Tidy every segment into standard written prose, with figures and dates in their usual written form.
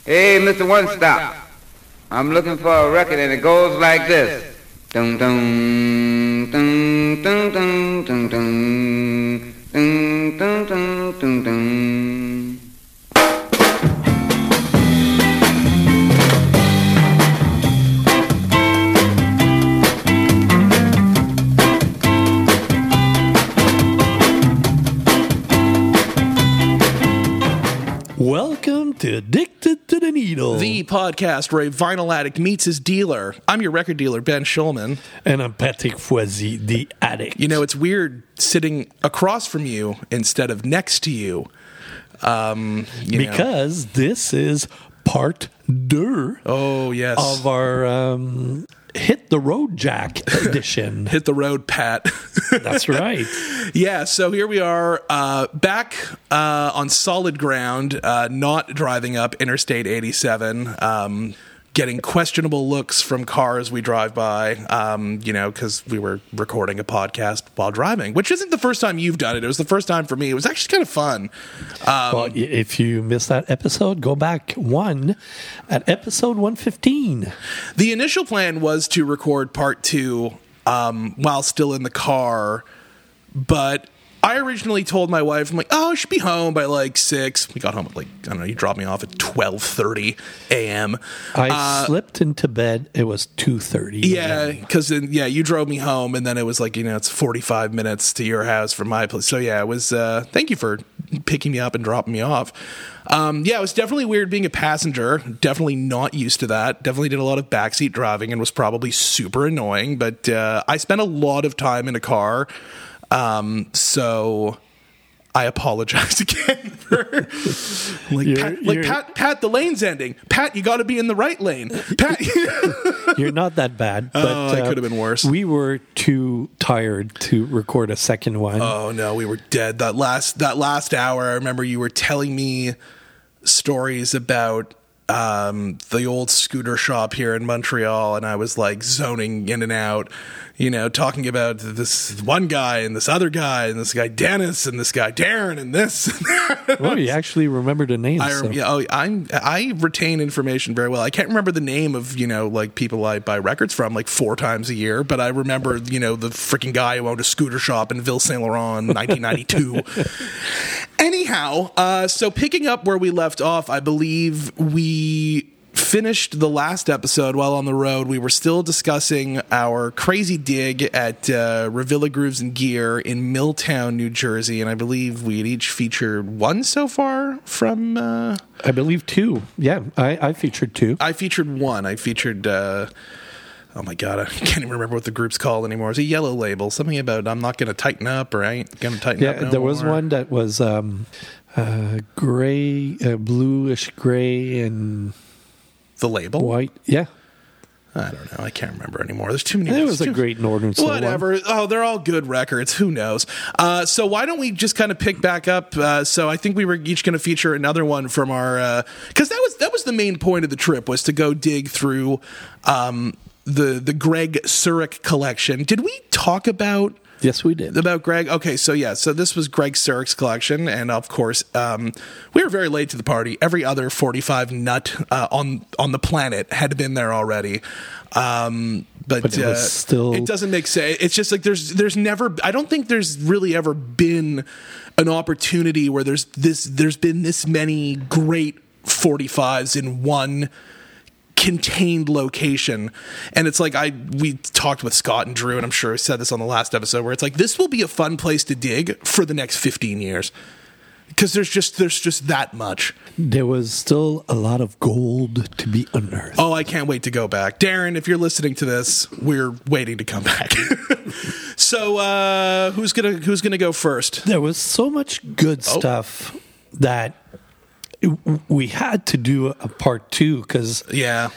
Hey, Mr. One Stop. I'm looking for a record and it goes like this. Dun dun dun dun dun dun dun dun dun dun dun dun. Welcome to Addicted to the Needle, the podcast where a vinyl addict meets his dealer. I'm your record dealer, Ben Schulman. And I'm Patrick Foisy, the addict. You know, it's weird sitting across from you instead of next to you. Because this is part 2 Oh, yes. of our Hit the Road Jack edition. Hit the road, Pat. That's right. Yeah, so here we are back on solid ground, not driving up Interstate 87, getting questionable looks from cars we drive by, because we were recording a podcast while driving, which isn't the first time you've done it. It was the first time for me. It was actually kind of fun. Well, if you missed that episode, go back at episode 115. The initial plan was to record part 2 while still in the car, but I originally told my wife, I'm like, I should be home by like 6. We got home at you dropped me off at 12:30 a.m. I slipped into bed. It was 2:30. Yeah, because you drove me home, and then it was like, it's 45 minutes to your house from my place. So yeah, it was, thank you for picking me up and dropping me off. It was definitely weird being a passenger. Definitely not used to that. Definitely did a lot of backseat driving and was probably super annoying, but I spent a lot of time in a car. So I apologize again for Pat, the lane's ending. Pat, you got to be in the right lane. Pat, you're not that bad. But it could have been worse. We were too tired to record a second one. Oh no, we were dead. That last hour, I remember you were telling me stories about the old scooter shop here in Montreal, and I was like zoning in and out, talking about this one guy and this other guy and this guy Dennis and this guy Darren and this. Well, you actually remember the names. I retain information very well. I can't remember the name of people I buy records from like 4 times a year, but I remember the freaking guy who owned a scooter shop in Ville Saint Laurent in 1992. Anyhow, so picking up where we left off, I believe we finished the last episode while on the road. We were still discussing our crazy dig at Revilla Grooves and Gear in Milltown, New Jersey, and I believe we had each featured one so far from... I believe 2. Yeah, I featured 2. I featured 1. I featured... oh my God, I can't even remember what the group's called anymore. It's a Yellow Label. Something about I'm not going to tighten up or I ain't going to tighten up no there was more. one that was gray, bluish gray and... The label? White, yeah. I don't know. I can't remember anymore. There's too many. It was a great Northern Soul whatever. one. Oh, they're all good records. Who knows? So why don't we just kind of pick back up? So I think we were each going to feature another one from our... Because that was the main point of the trip, was to go dig through the Greg Surik collection. Did we talk about... Yes, we did. About Greg? Okay, so this was Greg Surik's collection, and of course, we were very late to the party. Every other 45 nut on the planet had been there already. But it was still... It doesn't make sense. It's just like there's never... I don't think there's really ever been an opportunity where there's been this many great 45s in one contained location. And it's like we talked with Scott and Drew, and I'm sure I said this on the last episode, where it's like this will be a fun place to dig for the next 15 years because there's just that much. There was still a lot of gold to be unearthed. Oh, I can't wait to go back. Darren, if you're listening to this, we're waiting to come back. So who's gonna go first? There was so much good stuff that we had to do a part 2 because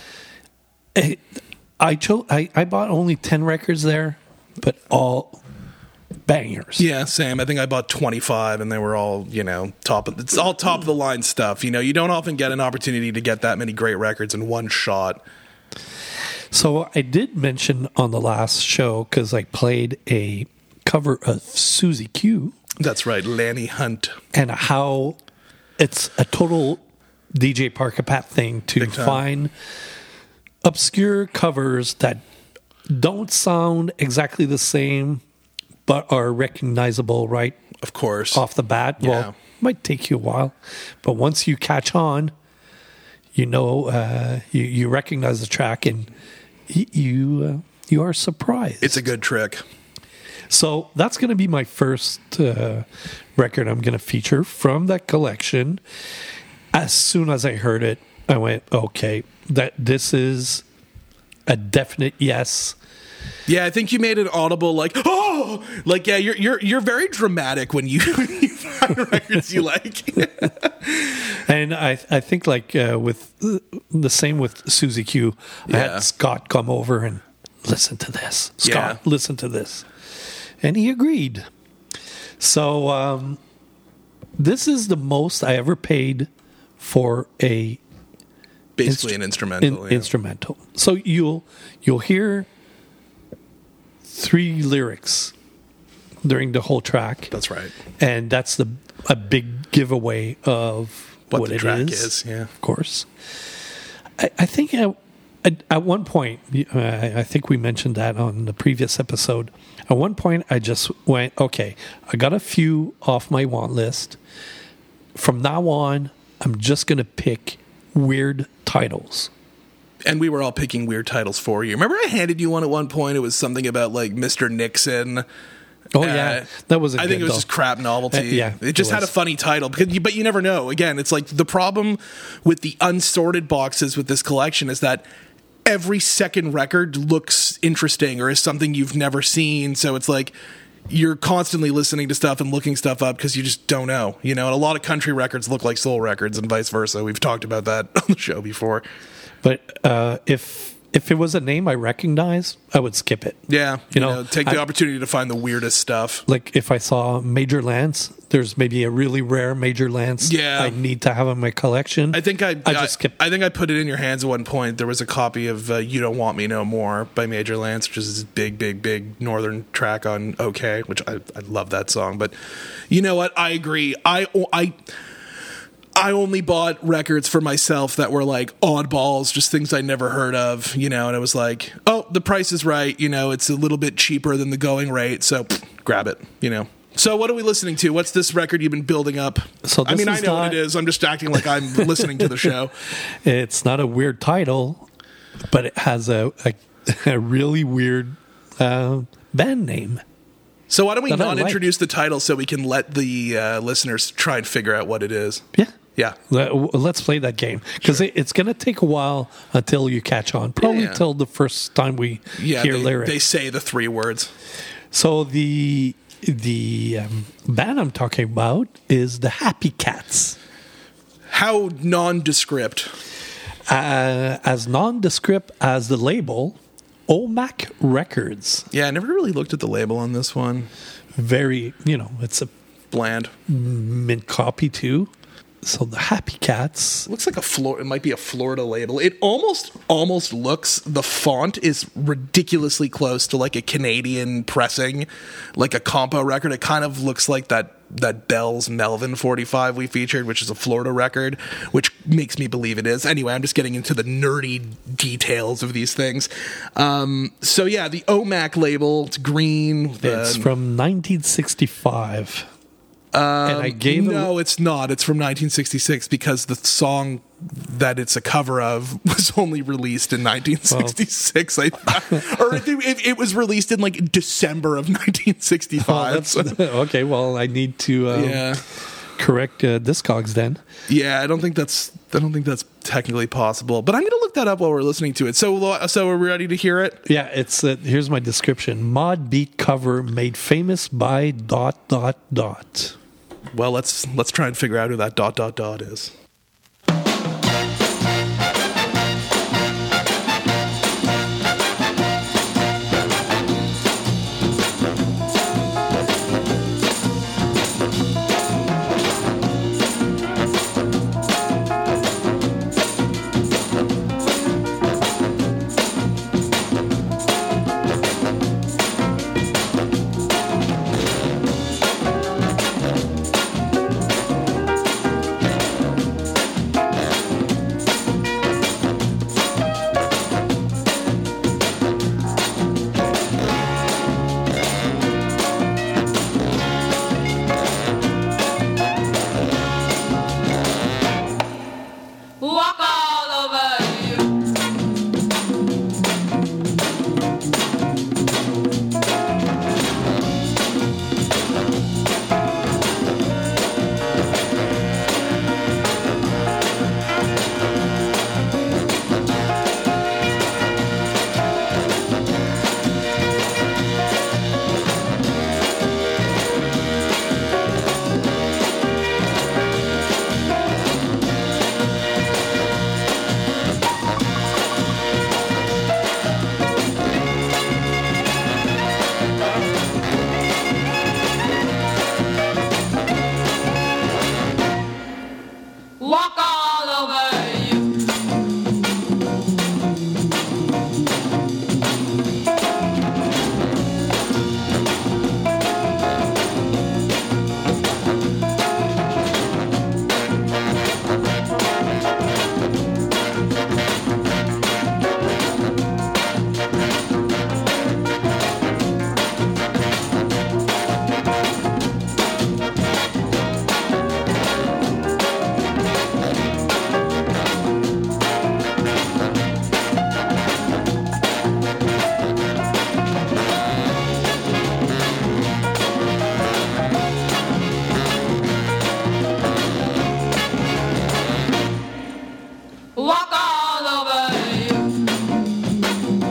I bought only 10 records there, but all bangers. Yeah, same. I think I bought 25, and they were all top of the line stuff. You don't often get an opportunity to get that many great records in one shot. So I did mention on the last show, because I played a cover of Susie Q. That's right, Lanny Hunt, and how it's a total DJ Parkapat thing to Big time. find obscure covers that don't sound exactly the same, but are recognizable right Of course. off the bat. Yeah. Well, might take you a while, but once you catch on, you know, you recognize the track, and you are surprised. It's a good trick. So that's going to be my first record I'm going to feature from that collection. As soon as I heard it, I went, okay, this is a definite yes. Yeah, I think you made it audible, like, oh, like, yeah, you're very dramatic when you find records you like. And I think like with the same with Susie Q, I Yeah. had Scott come over and listen to this. Scott, Yeah. listen to this. And he agreed. So this is the most I ever paid for a Basically an instrumental. yeah. instrumental. So you'll hear 3 lyrics during the whole track. That's right. And that's a big giveaway of what the it track is. is, yeah. Of course. I think at one point, I think we mentioned that on the previous episode. At one point, I just went, okay, I got a few off my want list. From now on, I'm just going to pick weird titles. And we were all picking weird titles for you. Remember I handed you one at one point? It was something about like Mr. Nixon. Oh, yeah. That was I think it was just crap novelty. Yeah, it just it had a was. funny title. But you never know. Again, it's like the problem with the unsorted boxes with this collection is that every second record looks interesting or is something you've never seen. So it's like you're constantly listening to stuff and looking stuff up because you just don't know. You know, and a lot of country records look like soul records and vice versa. We've talked about that on the show before. But if it was a name I recognized, I would skip it. Yeah, You know, take the opportunity to find the weirdest stuff. Like if I saw Major Lance, there's maybe a really rare Major Lance Yeah. I need to have in my collection. I think I just skipped. I think I put it in your hands at one point. There was a copy of "You Don't Want Me No More" by Major Lance, which is this big northern track on OK, which I love that song. But you know what? I agree. I only bought records for myself that were like oddballs, just things I never heard of, you know, and it was like, oh, the price is right, you know, it's a little bit cheaper than the going rate, so grab it, you know. So what are we listening to? What's this record you've been building up? So I this mean, I is know not- what it is. I'm just acting like I'm listening to the show. It's not a weird title, but it has a really weird band name. So why don't we That I not like. introduce the title so we can let the listeners try and figure out what it is? Yeah. Yeah. Let's play that game because it's going to take a while until you catch on. Probably Yeah. till the first time we Yeah, hear lyrics. they say the 3 words. So the band I'm talking about is the Happy Cats. How nondescript. As nondescript as the label, OMAC Records. Yeah, I never really looked at the label on this one. Very, it's a Bland. mint copy too. So the Happy Cats. It looks like it might be a Florida label. It almost looks, the font is ridiculously close to like a Canadian pressing, like a compo record. It kind of looks like that Bell's Melvin 45 we featured, which is a Florida record, which makes me believe it is. Anyway, I'm just getting into the nerdy details of these things. So yeah, the OMAC label, it's green. It's from 1965. And I gave No, it's not. It's from 1966 because the song that it's a cover of was only released in 1966. I thought. Or it was released in like December of 1965. So, okay, well, I need to yeah. correct Discogs then. Yeah, I don't think that's technically possible. But I'm going to look that up while we're listening to it. So are we ready to hear it? Yeah, it's here's my description: mod beat cover made famous by ... Well, let's try and figure out who that ... is. walk all over you.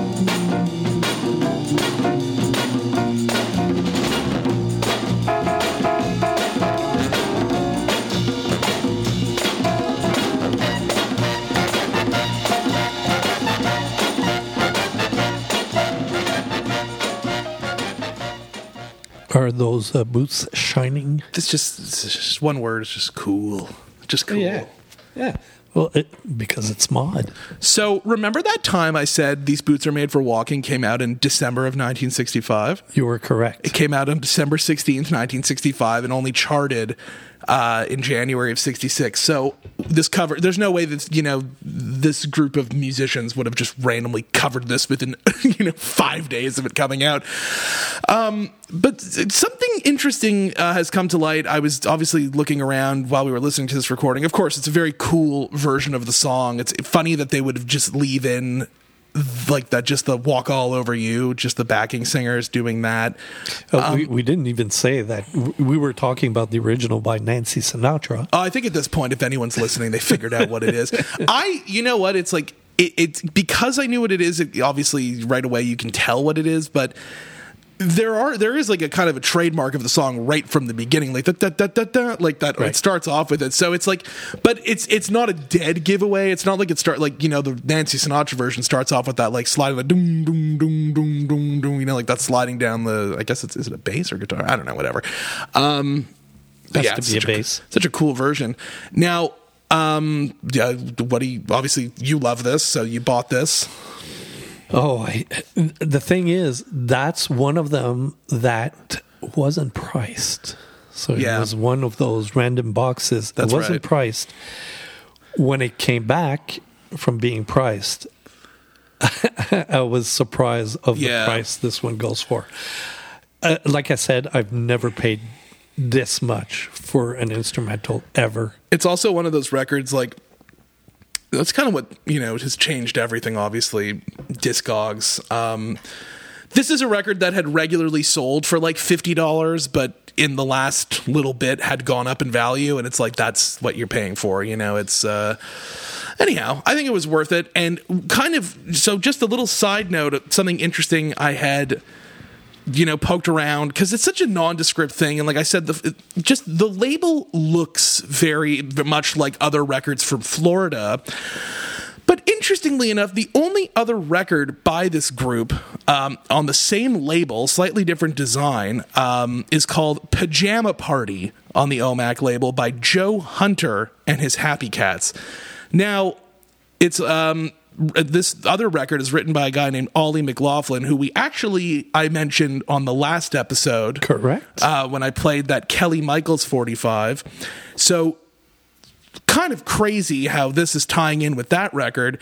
Are those boots shining? It's just one word. It's just cool. Just cool. Yeah. Well, because it's mod. So remember that time I said These Boots Are Made for Walking came out in December of 1965? You were correct. It came out on December 16th, 1965, and only charted in January of 66. So this cover, there's no way that, this group of musicians would have just randomly covered this within, 5 days of it coming out. But something interesting has come to light. I was obviously looking around while we were listening to this recording. Of course, it's a very cool version of the song. It's funny that they would have just leave in like that, just the walk all over you, just the backing singers doing that. We didn't even say that. We were talking about the original by Nancy Sinatra. I think at this point, if anyone's listening, they figured out what it is. You know what? It's like, it's because I knew what it is. Obviously, right away you can tell what it is, but there is like a kind of a trademark of the song right from the beginning, like that, like that. Right. It starts off with it, so it's like, but it's not a dead giveaway. It's not like it start like the Nancy Sinatra version starts off with that like sliding, like doom doom doom doom doom doom, like that sliding down the. I guess is it a bass or guitar? I don't know, whatever. Has to be a bass. Such a cool version. Now, obviously you love this, so you bought this. Oh, the thing is, that's one of them that wasn't priced. So it was one of those random boxes that wasn't priced. When it came back from being priced, I was surprised of the price this one goes for. Like I said, I've never paid this much for an instrumental ever. It's also one of those records like, that's kind of what, has changed everything, obviously, Discogs. This is a record that had regularly sold for like $50, but in the last little bit had gone up in value, and it's like, that's what you're paying for, it's... Anyhow, I think it was worth it, and so just a little side note, something interesting I had... poked around, because it's such a nondescript thing, and like I said, the label looks very much like other records from Florida. But interestingly enough, the only other record by this group on the same label, slightly different design, is called Pajama Party on the OMAC label by Joe Hunter and his Happy Cats. Now, it's... this other record is written by a guy named Ollie McLaughlin, who I mentioned on the last episode. Correct. When I played that Kelly Michaels 45. So kind of crazy how this is tying in with that record.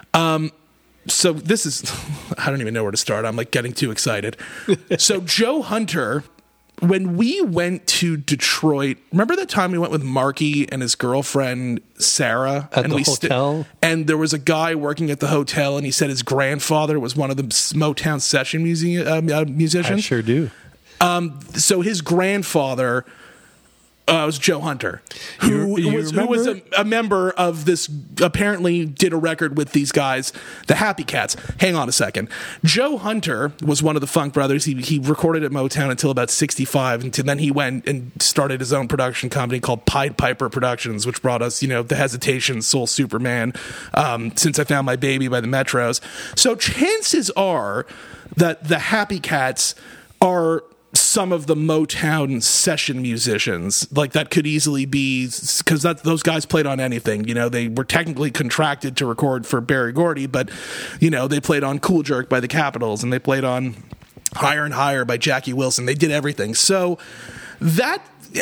So this is, I don't even know where to start. I'm like getting too excited. So Joe Hunter... When we went to Detroit, remember that time we went with Marky and his girlfriend Sarah at the hotel? And there was a guy working at the hotel, and he said his grandfather was one of the Motown session musicians. I sure do. So his grandfather was Joe Hunter, who was a member of this, apparently did a record with these guys, the Happy Cats. Hang on a second. Joe Hunter was one of the Funk Brothers. He recorded at Motown until about 65, and then he went and started his own production company called Pied Piper Productions, which brought us, The Hesitation, Soul Superman, Since I Found My Baby by the Metros. So chances are that the Happy Cats are some of the Motown session musicians. Like, that could easily be, because those guys played on anything. They were technically contracted to record for Berry Gordy, but they played on Cool Jerk by the Capitals, and they played on Higher and Higher by Jackie Wilson. They did everything. So that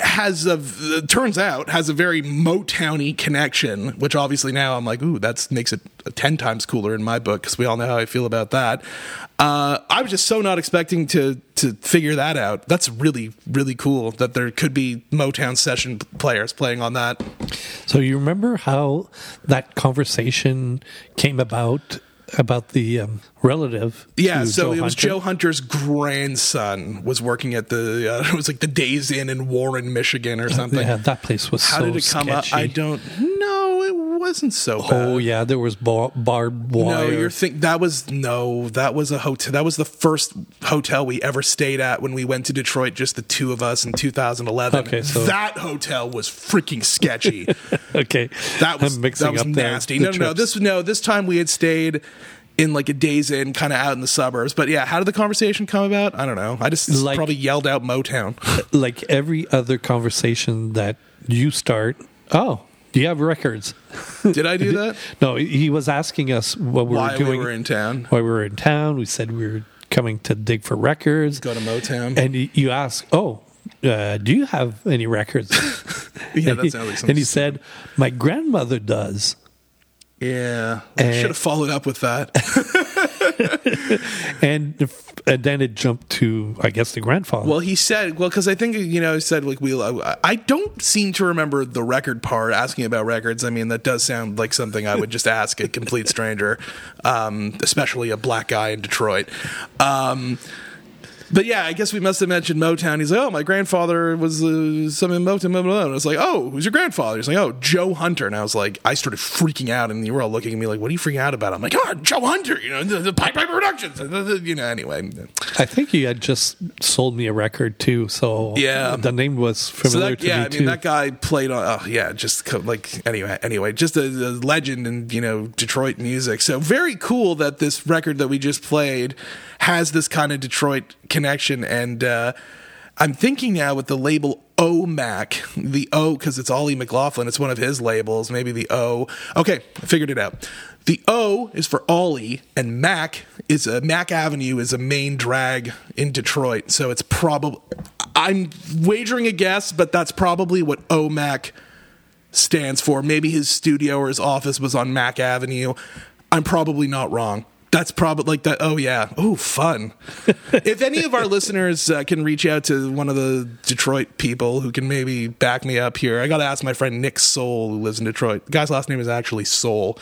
turns out has a very Motown-y connection, which obviously now I'm like, ooh, that makes it 10 times cooler in my book, because we all know how I feel about that. I was just so not expecting to figure that out. That's really, really cool that there could be Motown session players playing on that. So you remember how that conversation came about the relative? Yeah, so it was Hunter? Joe Hunter's grandson was working at it was like the Days Inn in Warren, Michigan or something. Yeah, that place was How did it come sketchy. up? I don't know. No, it wasn't so bad. Oh yeah, there was barbed wire. No, that was a hotel. That was the first hotel we ever stayed at when we went to Detroit, just the two of us in 2011. Okay, so that hotel was freaking sketchy. Okay, That was I'm mixing that was up nasty. the No. trips. This time we had stayed in like a Days Inn, kind of out in the suburbs. But yeah, how did the conversation come about? I don't know. I just probably yelled out Motown. Like every other conversation that you start. Oh, do you have records? Did I do that? No, he was asking us what we Why were doing. we were in town. Why we were in town. We said we were coming to dig for records. Go to Motown. And you ask, do you have any records? Yeah, that sounds like something. And he said, my grandmother does. Yeah, I should have followed up with that. And then it jumped to, I guess, the grandfather. Well, he said, because I think, he said, like, I don't seem to remember the record part, asking about records. I mean, that does sound like something I would just ask a complete stranger, especially a black guy in Detroit. But yeah, I guess we must have mentioned Motown. He's like, oh, my grandfather was some in Motown. Blah, blah, blah. And I was like, oh, who's your grandfather? He's like, oh, Joe Hunter. And I was like, I started freaking out, and you were all looking at me like, what are you freaking out about? I'm like, oh, Joe Hunter, the Pipe Piper Productions. Anyway. I think he had just sold me a record too, so yeah, the name was familiar to me I too. mean, that guy played on, anyway, just a legend in, Detroit music. So very cool that this record that we just played has this kind of Detroit connection. And I'm thinking now with the label OMAC, the O, because it's Ollie McLaughlin, it's one of his labels, maybe the O. Okay, I figured it out. The O is for Ollie, and Mac Avenue is a main drag in Detroit. So it's probably, I'm wagering a guess, but that's probably what OMAC stands for. Maybe his studio or his office was on Mac Avenue. I'm probably not wrong. That's probably like that. Oh, yeah. Oh, fun. If any of our listeners can reach out to one of the Detroit people who can maybe back me up here, I got to ask my friend Nick Soul, who lives in Detroit. The guy's last name is actually Soul.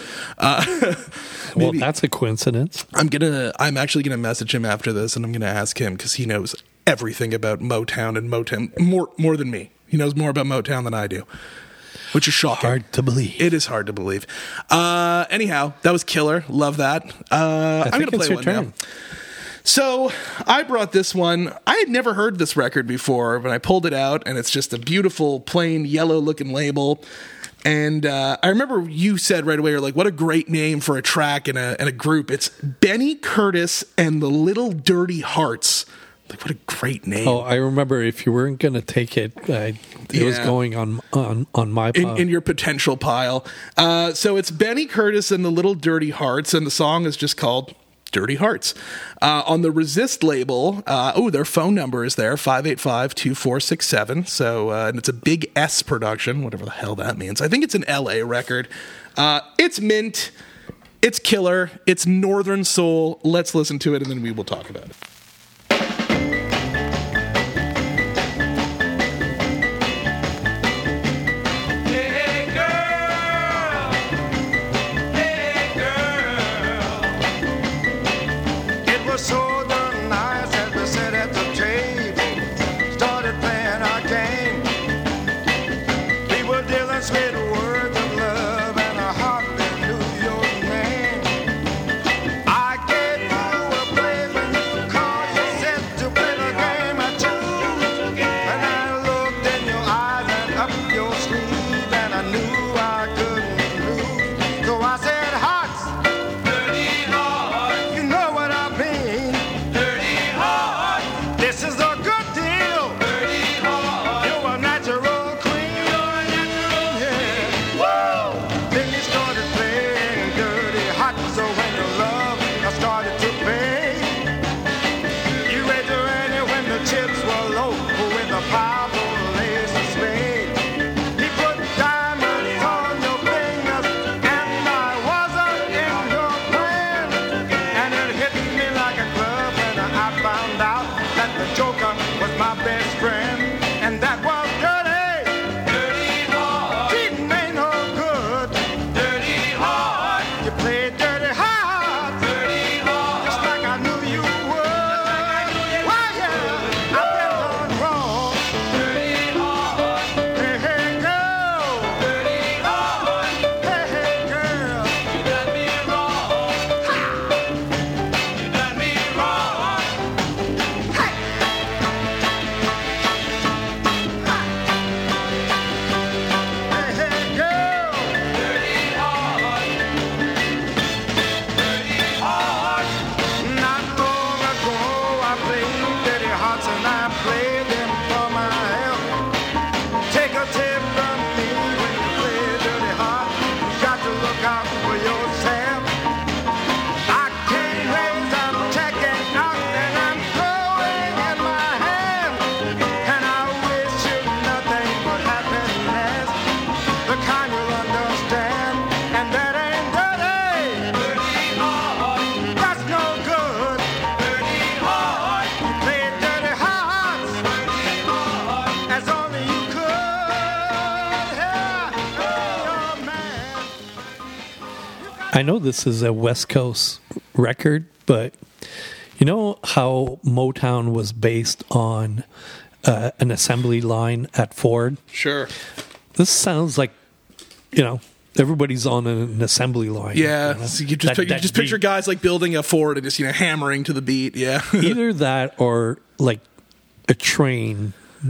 Well, that's a coincidence. I'm actually going to message him after this, and I'm going to ask him because he knows everything about Motown and Motown more than me. He knows more about Motown than I do. Which is shocking. Hard to believe. It is hard to believe. Anyhow, that was killer. Love that. I'm going to play one now. So I brought this one. I had never heard this record before, but I pulled it out, and it's just a beautiful, plain, yellow-looking label. And I remember you said right away, you're like, what a great name for a track and a group. It's Benny Curtis and the Little Dirty Hearts. Like, what a great name. Oh, I remember if you weren't going to take it, it was going on my pile. In your potential pile. So it's Benny Curtis and the Little Dirty Hearts, and the song is just called Dirty Hearts. On the Resist label, their phone number is there, 585-2467. So, and it's a big S production, whatever the hell that means. I think it's an LA record. It's mint. It's killer. It's Northern Soul. Let's listen to it, and then we will talk about it. I know this is a West Coast record, but you know how Motown was based on an assembly line at Ford? Sure. This sounds like, everybody's on an assembly line. Yeah, you know? so you just picture guys like building a Ford and just hammering to the beat. Yeah, Either that or like a train,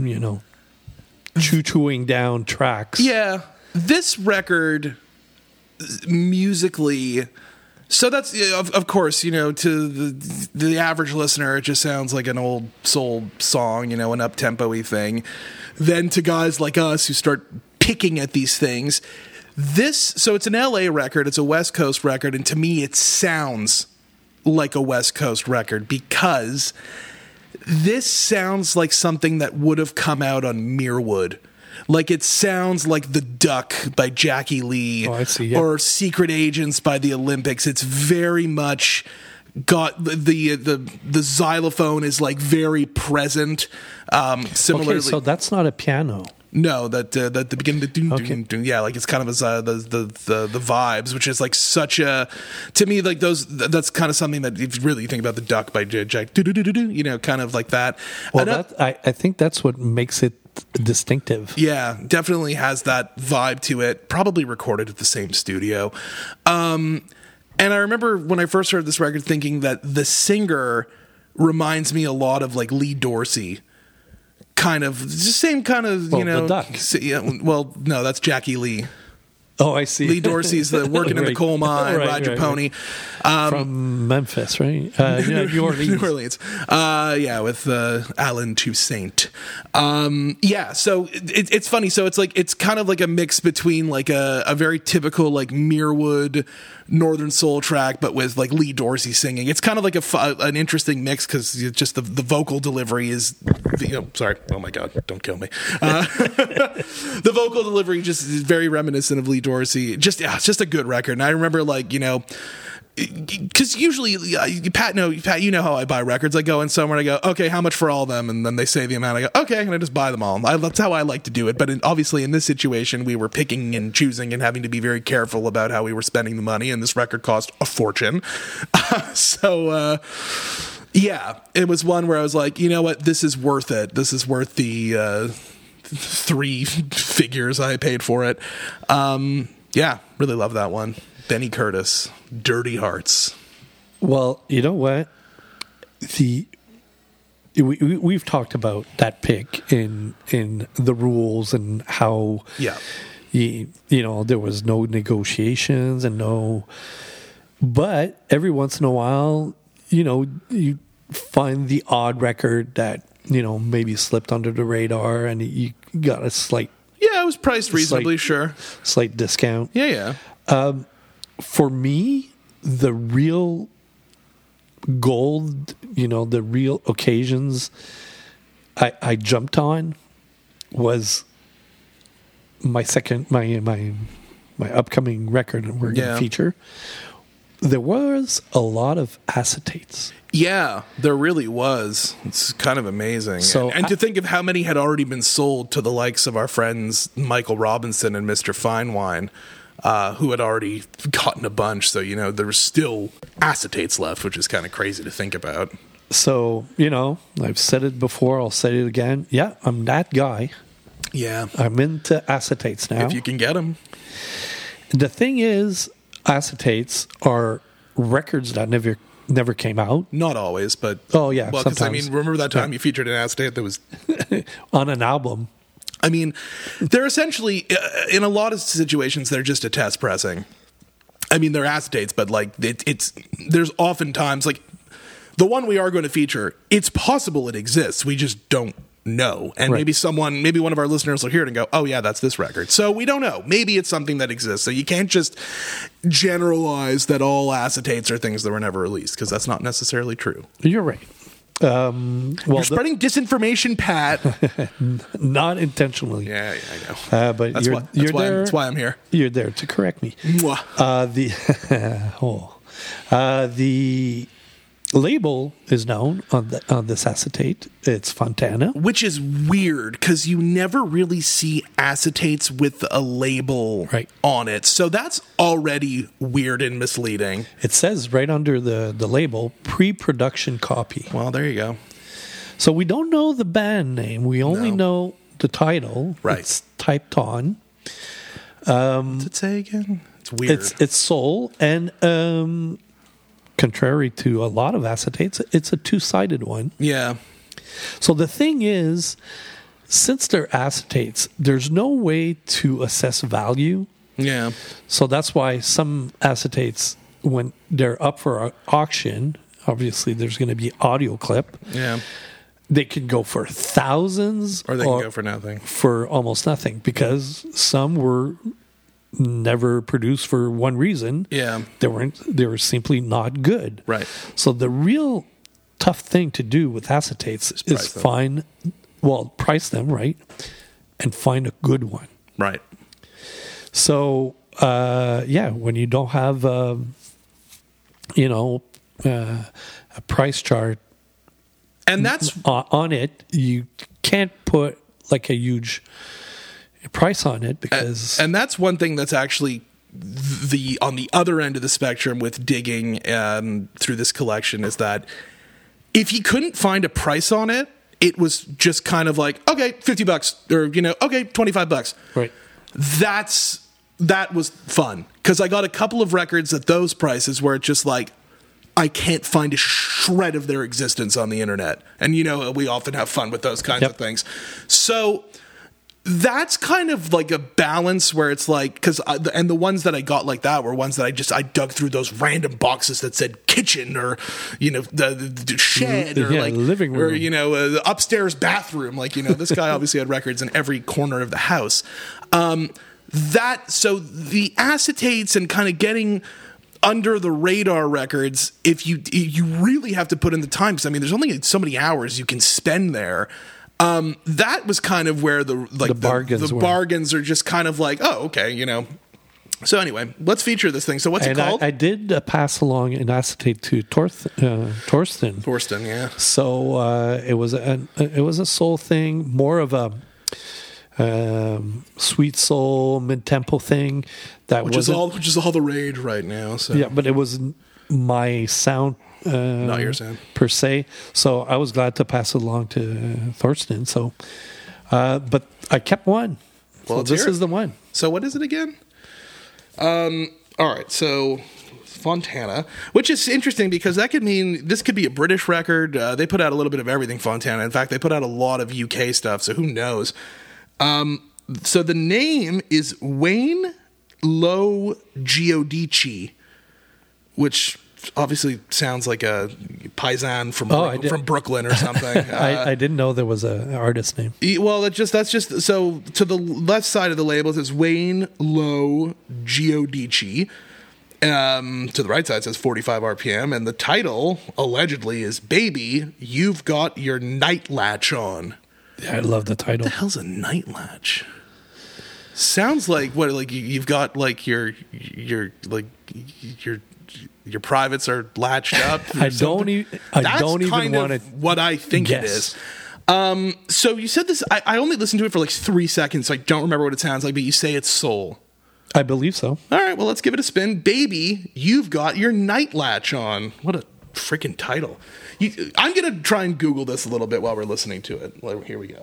choo-chooing down tracks. yeah. This record musically, so that's of course to the average listener, it just sounds like an old soul song, an up-tempo-y thing. Then to guys like us who start picking at these things. So it's an LA record, it's a West Coast record, and to me it sounds like a West Coast record because this sounds like something that would have come out on Mirwood. Like it sounds like The Duck by Jackie Lee, I see, yeah. or Secret Agents by the Olympics. It's very much got the xylophone is like very present. Similarly, Okay, so that's not a piano. no, that the beginning, the dun, Okay. dun, dun, yeah, like it's kind of the vibes, which is like such a, to me, like that's kind of something that if you really think about The Duck by Jack, kind of like that. Well, And I think that's what makes it distinctive. yeah, definitely has that vibe to it. Probably recorded at the same studio. And I remember when I first heard this record thinking that the singer reminds me a lot of like Lee Dorsey. Kind of, the same kind of, The Duck. Yeah, well, no, that's Jackie Lee. Oh, I see. Lee Dorsey's the working in the Right. coal mine, Right, ride your right, pony. From Memphis, right? New Orleans. New Orleans. Yeah, with Alan Toussaint. Yeah, so it's funny. So it's kind of like a mix between like a very typical like Mirwood Northern Soul track, but with like Lee Dorsey singing. It's kind of like an interesting mix because just the vocal delivery is. Sorry. Oh my God! Don't kill me. The vocal delivery just is very reminiscent of Lee Dorsey. It's just a good record. And I remember like because usually, Pat, you know how I buy records. I go in somewhere and I go, okay, how much for all of them? And then they say the amount. I go, okay, and I just buy them all. That's how I like to do it. But obviously, in this situation, we were picking and choosing and having to be very careful about how we were spending the money. And this record cost a fortune. Yeah, it was one where I was like, you know what, this is worth it. This is worth the 3 figures I paid for it. Yeah, really love that one. Benny Curtis, Dirty Hearts. Well, you know what? We've talked about that pick in the rules and how Yeah. there was no negotiations and but every once in a while, you find the odd record that maybe slipped under the radar and you got a slight Yeah, it was priced reasonably, sure. slight discount. Yeah. For me, the real gold, the real occasions I jumped on was my upcoming record we're going to feature. There was a lot of acetates. Yeah, there really was. It's kind of amazing. So and to think of how many had already been sold to the likes of our friends Michael Robinson and Mr. Finewine, who had already gotten a bunch. So, there was still acetates left, which is kind of crazy to think about. So, I've said it before, I'll say it again. Yeah, I'm that guy. Yeah. I'm into acetates now. If you can get them. The thing is, acetates are records that never came out. Not always, but... Oh, yeah, Well, because, sometimes. remember that time you featured an acetate that was... On an album. I mean, they're essentially, in a lot of situations, they're just a test pressing. I mean, they're acetates, but like there's oftentimes like the one we are going to feature. It's possible it exists. We just don't know. And Right. maybe one of our listeners will hear it and go, "Oh yeah, that's this record." So we don't know. Maybe it's something that exists. So you can't just generalize that all acetates are things that were never released because that's not necessarily true. You're right. Well, You're spreading disinformation, Pat. not intentionally. Yeah, I know. But That's you're why. you're there. That's why I'm here. You're there to correct me. Mwah. The label is known on this acetate. It's Fontana. Which is weird because you never really see acetates with a label Right. on it. So that's already weird and misleading. It says right under the label, pre-production copy. Well, there you go. So we don't know the band name. We only No. know the title. Right. It's typed on. What's it say again? It's weird. It's soul, and contrary to a lot of acetates, it's a two-sided one. yeah. So the thing is, since they're acetates, there's no way to assess value. Yeah. So that's why some acetates, when they're up for auction, obviously there's going to be audio clip. Yeah. They can go for thousands, Or they can go for nothing. for almost nothing, because some were never produced for one reason. Yeah. They were simply not good. Right. So the real tough thing to do with acetates is price price them, right, and find a good one. Right. So when you don't have a price chart And that's on it, you can't put like a huge price on it, because and that's one thing that's actually on the other end of the spectrum with digging through this collection, is that if he couldn't find a price on it, it was just kind of like, okay, $50, or okay, $25. right. That was fun, because I got a couple of records at those prices where it's just like, I can't find a shred of their existence on the internet. And, we often have fun with those kinds of things. So that's kind of like a balance where it's like, and the ones that I got like that were ones that I dug through those random boxes that said kitchen, or, the shed, or like living room, or, the upstairs bathroom. Like, this guy obviously had records in every corner of the house. So the acetates and kind of getting under the radar records, if you really have to put in the time, because there's only so many hours you can spend there. That was kind of where the bargains are just kind of like, oh, okay, So anyway, let's feature this thing. So what's it called? I did pass along an acetate to Torsten. Torsten, yeah. So it was a soul thing, more of a sweet soul mid-tempo thing. Which is all the rage right now. So. Yeah, but it was my sound. Not your sound per se. So I was glad to pass it along to Thorsten. So, but I kept one. Well, so this is the one. So what is it again? All right. So Fontana, which is interesting because that could mean this could be a British record. They put out a little bit of everything, Fontana. In fact, they put out a lot of UK stuff. So who knows? So the name is Wayne Lo Giudice, which obviously sounds like a paisan from Brooklyn or something. I didn't know there was an artist name. Well, that's just so to the left side of the label it says Wayne Lo Giudice. To the right side it says 45 RPM, and the title allegedly is "Baby, You've Got Your Night Latch On." Yeah, I love the title. What the hell's a night latch? Sounds like what? Like you've got like your privates are latched up. I don't even want to. What I think it is. So you said this. I only listened to it for like 3 seconds, so I don't remember what it sounds like. But you say it's soul. I believe so. All right, well let's give it a spin. Baby, you've got your night latch on. What a freaking title! I'm gonna try and Google this a little bit while we're listening to it. Well, here we go.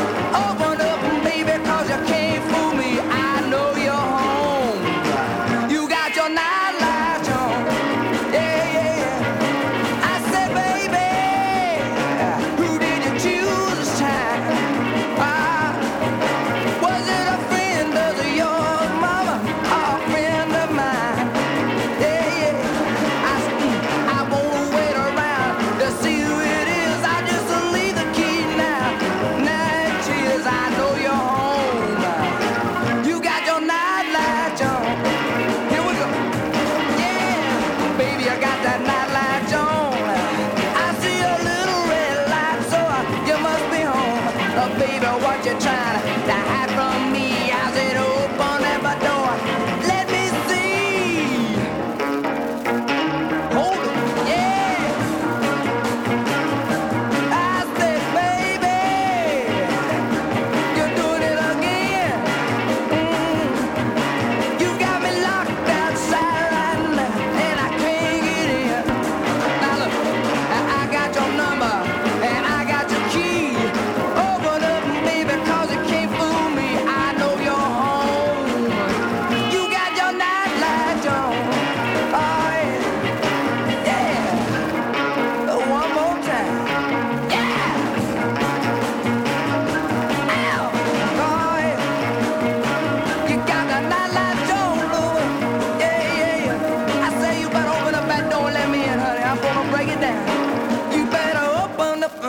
You baby, what you trying to hide from me? I said, open up a door, let me see. Hold it, yeah. I said, baby, you're doing it again. You got me locked outside right now, and I can't get in. Now look, I got your number, and I got your key. Open up, baby, 'cause you can't fool me. I know you're home. You got your nightlight on. Oh, yeah. Yeah. One more time. Yeah. Ow. Oh, yeah. You got the nightlight on, Lord. Yeah. I say you better open up that door and let me in, honey. I'm gonna break it down. You better open up.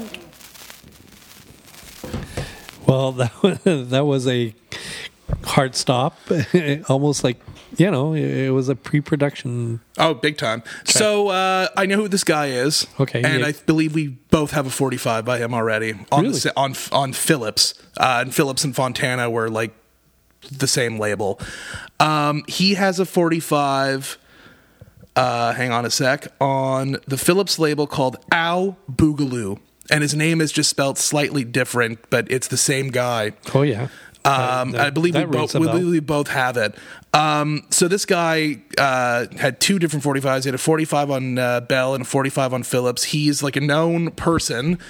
Well, that was a hard stop. Almost like, it was a pre-production. Oh, big time. So I know who this guy is. Okay, And yeah. I believe we both have a 45 by him already on Really? on Phillips. And Phillips and Fontana were like the same label. He has a 45. Hang on a sec. On the Phillips label called Ow Boogaloo. And his name is just spelled slightly different, but it's the same guy. Oh, yeah. I believe we that rings a both bell. we both have it. So this guy had two different 45s. He had a 45 on Bell and a 45 on Phillips. He's like a known person.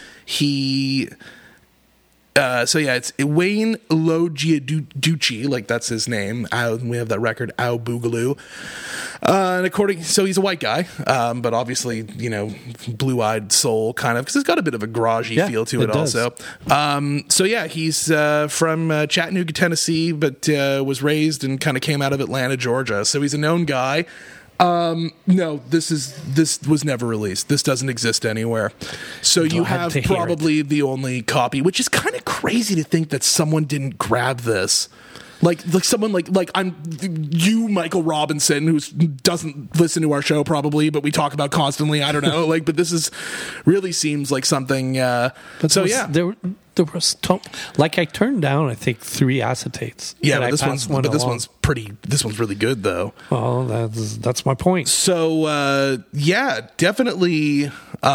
It's Wayne Logiaducci, like that's his name. We have that record, Ow Boogaloo. And so he's a white guy, but obviously, blue-eyed soul kind of, because it's got a bit of a garagey feel to it does. also. He's from Chattanooga, Tennessee, but was raised and kind of came out of Atlanta, Georgia. So he's a known guy. No, this was never released. This doesn't exist anywhere. So you Glad have to hear probably the only copy, which is kind of crazy to think that someone didn't grab this. Like someone like I'm you, Michael Robinson, who doesn't listen to our show probably, but we talk about constantly. I don't know, but this is really seems like something. There was I turned down, I think, 3 acetates. Yeah, and but this along. This one's really good though. Well, that's my point. So definitely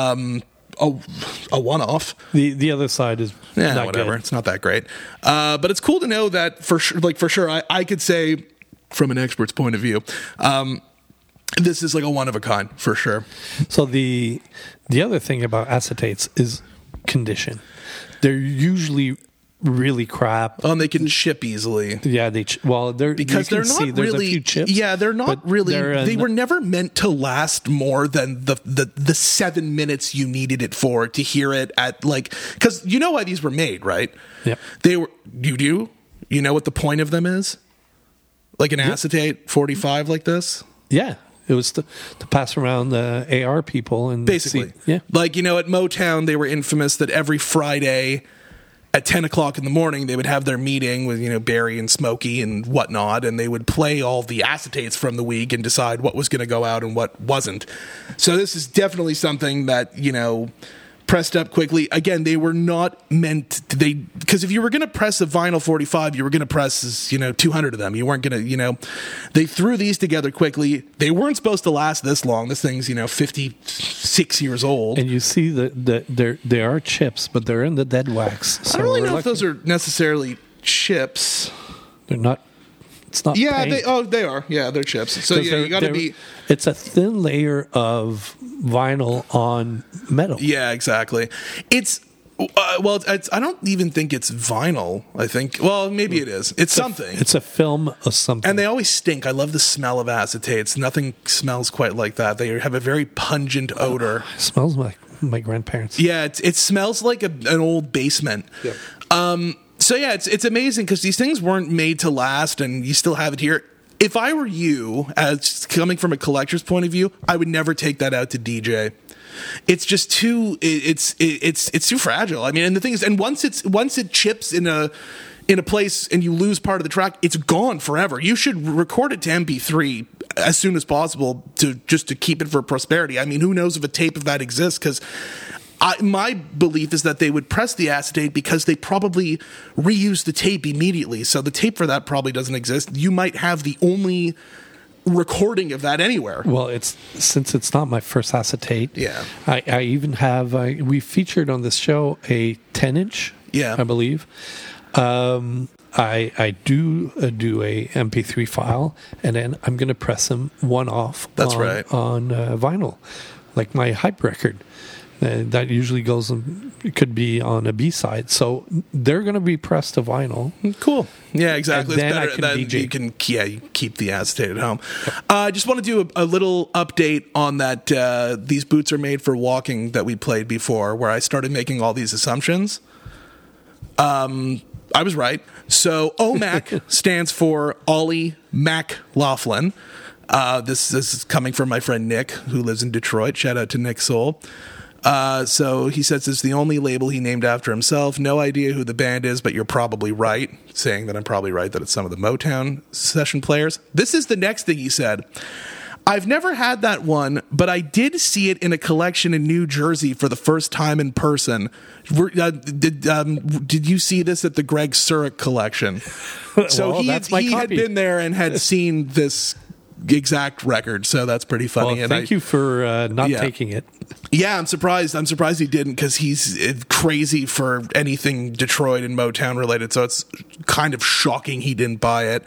a one-off. The other side is not whatever. good. It's not that great, but it's cool to know that for sure. I could say from an expert's point of view, this is like a one of a kind for sure. So the other thing about acetates is condition. They're usually really crap. And they can chip easily. Yeah, they're Because they're not there's really. a few chips. Yeah, they're not but really. they're They were never meant to last more than the 7 minutes you needed it for to hear it at because you know why these were made, right? Yep. They were. You do. You know what the point of them is? Like an acetate 45 like this. Yeah. It was to pass around the AR people and Basically. see, yeah. Like, at Motown, they were infamous that every Friday at 10 o'clock in the morning, they would have their meeting with, Barry and Smokey and whatnot, and they would play all the acetates from the week and decide what was going to go out and what wasn't. So this is definitely something that, pressed up quickly. Again, they were not meant because if you were going to press a vinyl 45, you were going to press 200 of them. You weren't going to they threw these together quickly. They weren't supposed to last this long. This thing's 56 years old. And you see that they are chips, but they're in the dead wax. So I don't really we're know if lucky. those are necessarily chips. They're not. It's not. Yeah, paint. they are. Yeah, they're chips. So 'Cause yeah, you got to they're- be. It's a thin layer of vinyl on metal. Yeah, exactly. It's I don't even think it's vinyl. I think. Well, maybe it is. It's something. It's a film of something. And they always stink. I love the smell of acetates. Nothing smells quite like that. They have a very pungent odor. It smells like my grandparents. Yeah, it smells like an old basement. Yep. So yeah, it's amazing because these things weren't made to last, and you still have it here. If I were you, as coming from a collector's point of view, I would never take that out to DJ. It's just too it's too fragile. I mean, and the thing is, and once it chips in a place and you lose part of the track, it's gone forever. You should record it to MP3 as soon as possible to keep it for prosperity. I mean, who knows if a tape of that exists? Because my belief is that they would press the acetate because they probably reuse the tape immediately. So the tape for that probably doesn't exist. You might have the only recording of that anywhere. Well, since it's not my first acetate. Yeah. I even have we featured on this show a 10-inch. Yeah. I believe. I do a MP3 file, and then I'm going to press them one off. That's on, right. on vinyl, like my hype record. That usually goes. It could be on a B-side, so they're going to be pressed to vinyl. Cool. Yeah, exactly. And It's then I better can that DJ. you keep the acetate at home. I just want to do a little update on that. These boots are made for walking that we played before, where I started making all these assumptions. I was right. So OMAC stands for Ollie McLaughlin. This is coming from my friend Nick, who lives in Detroit. Shout out to Nick Soul. So he says it's the only label he named after himself. No idea who the band is, but you're probably right, saying that I'm probably right that it's some of the Motown session players. This is the next thing he said. I've never had that one, but I did see it in a collection in New Jersey for the first time in person. Did you see this at the Greg Surik collection? So Well, he that's my had copy. been there and had seen this exact record, so that's pretty funny. Well, And thank you for not yeah. taking it. Yeah, I'm surprised he didn't, because he's crazy for anything Detroit and Motown related. So it's kind of shocking he didn't buy it.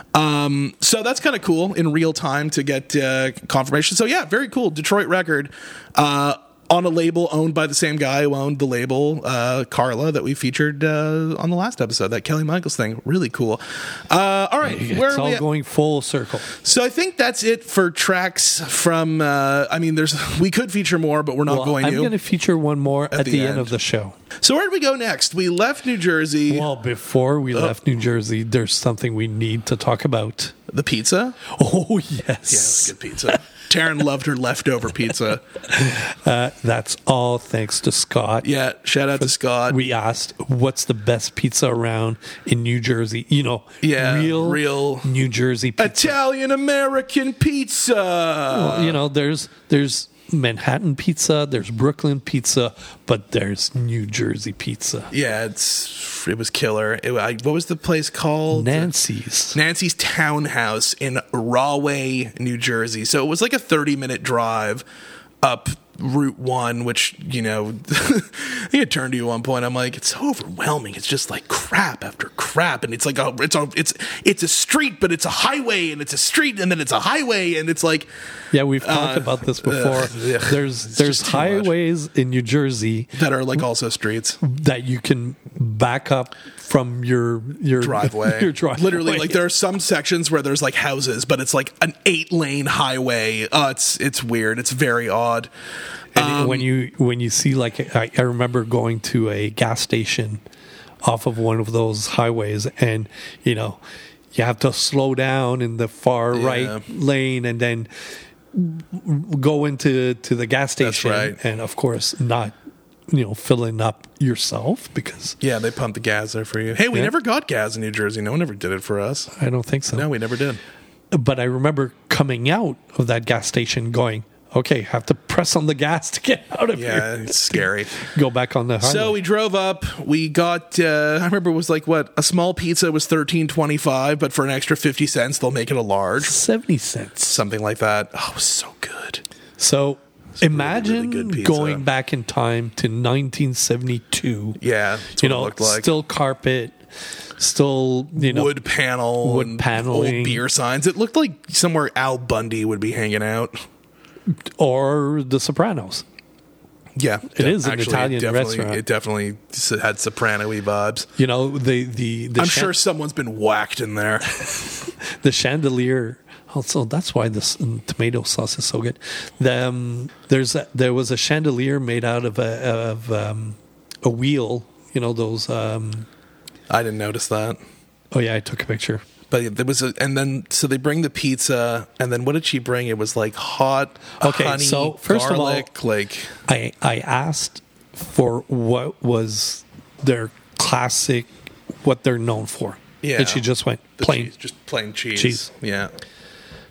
So that's kind of cool in real time to get confirmation. So yeah, very cool Detroit record. On a label owned by the same guy who owned the label, Carla, that we featured on the last episode, that Kelly Michaels thing. Really cool. All right, where It's are we all at? going full circle. So I think that's it for tracks from. We could feature more, but we're not going I'm to. going to feature one more at the the end end. of the show. So where did we go next? We left New Jersey. Well, before we left New Jersey, there's something we need to talk about. The pizza. Oh, Yeah, it was yes. good pizza. Taryn loved her leftover pizza. That's all thanks to Scott. Yeah, shout out to Scott. We asked, what's the best pizza around in New Jersey? Yeah, real real New Jersey pizza. Italian American pizza. Well, there's Manhattan pizza, there's Brooklyn pizza, but there's New Jersey pizza. Yeah, it was killer. What was the place called? Nancy's. Nancy's Townhouse in Rahway, New Jersey. So it was like a 30-minute drive up Route 1, which, I think I turned to you at one point. I'm like, it's so overwhelming. It's just like crap after crap. And it's like, it's a street, but it's a highway, and it's a street, and then it's a highway. And it's like, Yeah, we've talked about this before. yeah. There's just too much. highways in New Jersey that are like also streets. that you can back up from your Driveway. your driveway. Literally, like there are some sections where there's like houses, but it's like an 8-lane highway. It's weird. It's very odd. And when you see, like, I remember going to a gas station off of one of those highways, and you have to slow down in the far right lane, and then go into the gas station, right. and of course not filling up yourself, because Yeah, they pump the gas there for you. Hey, we Yeah. never got gas in New Jersey. No one ever did it for us. I don't think so. No, we never did. But I remember coming out of that gas station going, okay, have to press on the gas to get out of Yeah, here. it's scary. Go back on the highway. So we drove up. We got. I remember it was like what, a small pizza was $13.25, but for an extra 50 cents, they'll make it a large, 70 cents. something like that. Oh, it was so good. So imagine really good pizza. going back in time to 1972. Yeah, that's what it looked like. Still carpet, still wood panel, wood and paneling. old beer signs. It looked like somewhere Al Bundy would be hanging out. or The Sopranos. Yeah, It is an actually, Italian restaurant. It definitely had soprano-y vibes. The I'm sure someone's been whacked in there. the chandelier. Also, that's why this tomato sauce is so good. There was a chandelier made out of a wheel. Those. I didn't notice that. Oh yeah, I took a picture. But there was so they bring the pizza, and then what did she bring? It was like hot honey, so first garlic, of all, like I asked for what was their classic, what they're known for. Yeah. And she just went the plain. cheese, just plain cheese. Cheese. Yeah.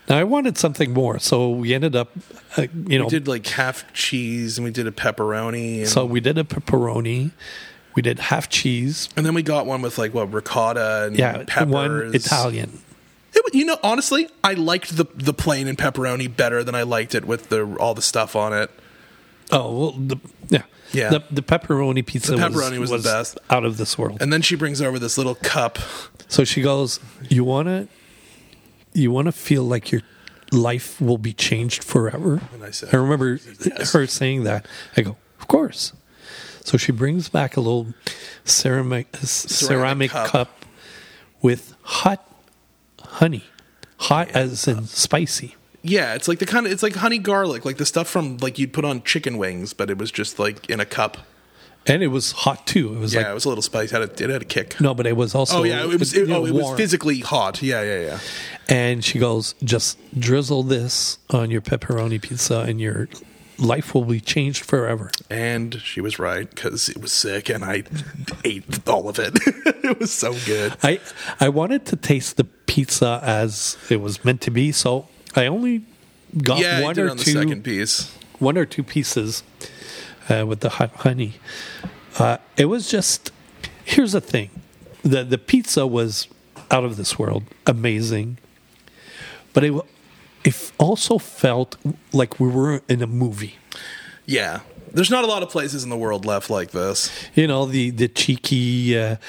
Now I wanted something more, so we ended up, We did like half cheese and we did a pepperoni. And, so we did a pepperoni, we did half cheese, and then we got one with like ricotta and peppers. one Italian. Honestly, I liked the plain and pepperoni better than I liked it with all the stuff on it. Oh, well, Yeah. The pepperoni pizza. The pepperoni was the best. Out of this world. And then she brings over this little cup. So she goes, "You wanna feel like your life will be changed forever?" And I said, I remember yes. her saying that. I go, "Of course." So she brings back a little ceramic cup with hot honey, as in spicy. Yeah, it's like it's like honey garlic, like the stuff from like you'd put on chicken wings, but it was just like in a cup. And it was hot too. It was it was a little spicy. It had a kick. No, but it was also. It was warm. physically hot. Yeah. And she goes, "Just drizzle this on your pepperoni pizza, and your life will be changed forever." And she was right, because it was sick, and I ate all of it. It was so good. I wanted to taste the pizza as it was meant to be, so I only got one or on the two second piece. One or two pieces with the hot honey. It was just, here's the thing. The pizza was out of this world, amazing. But it also felt like we were in a movie. Yeah. There's not a lot of places in the world left like this. The cheeky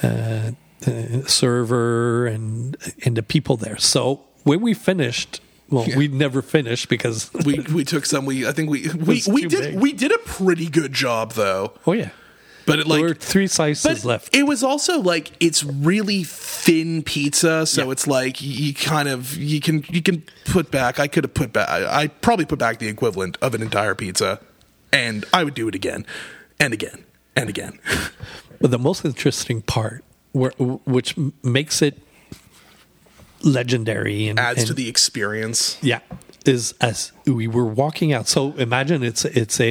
server and the people there. So when we finished, we never finished because we took some. I think we too did big. we did a pretty good job though. Oh yeah. But There were 3 slices left. It was also like it's really thin pizza, so it's like you can put back. I could have put back. I probably put back the equivalent of an entire pizza, and I would do it again, and again, and again. But the most interesting part, which makes it legendary and Adds to the experience. Yeah, is as we were walking out. So imagine it's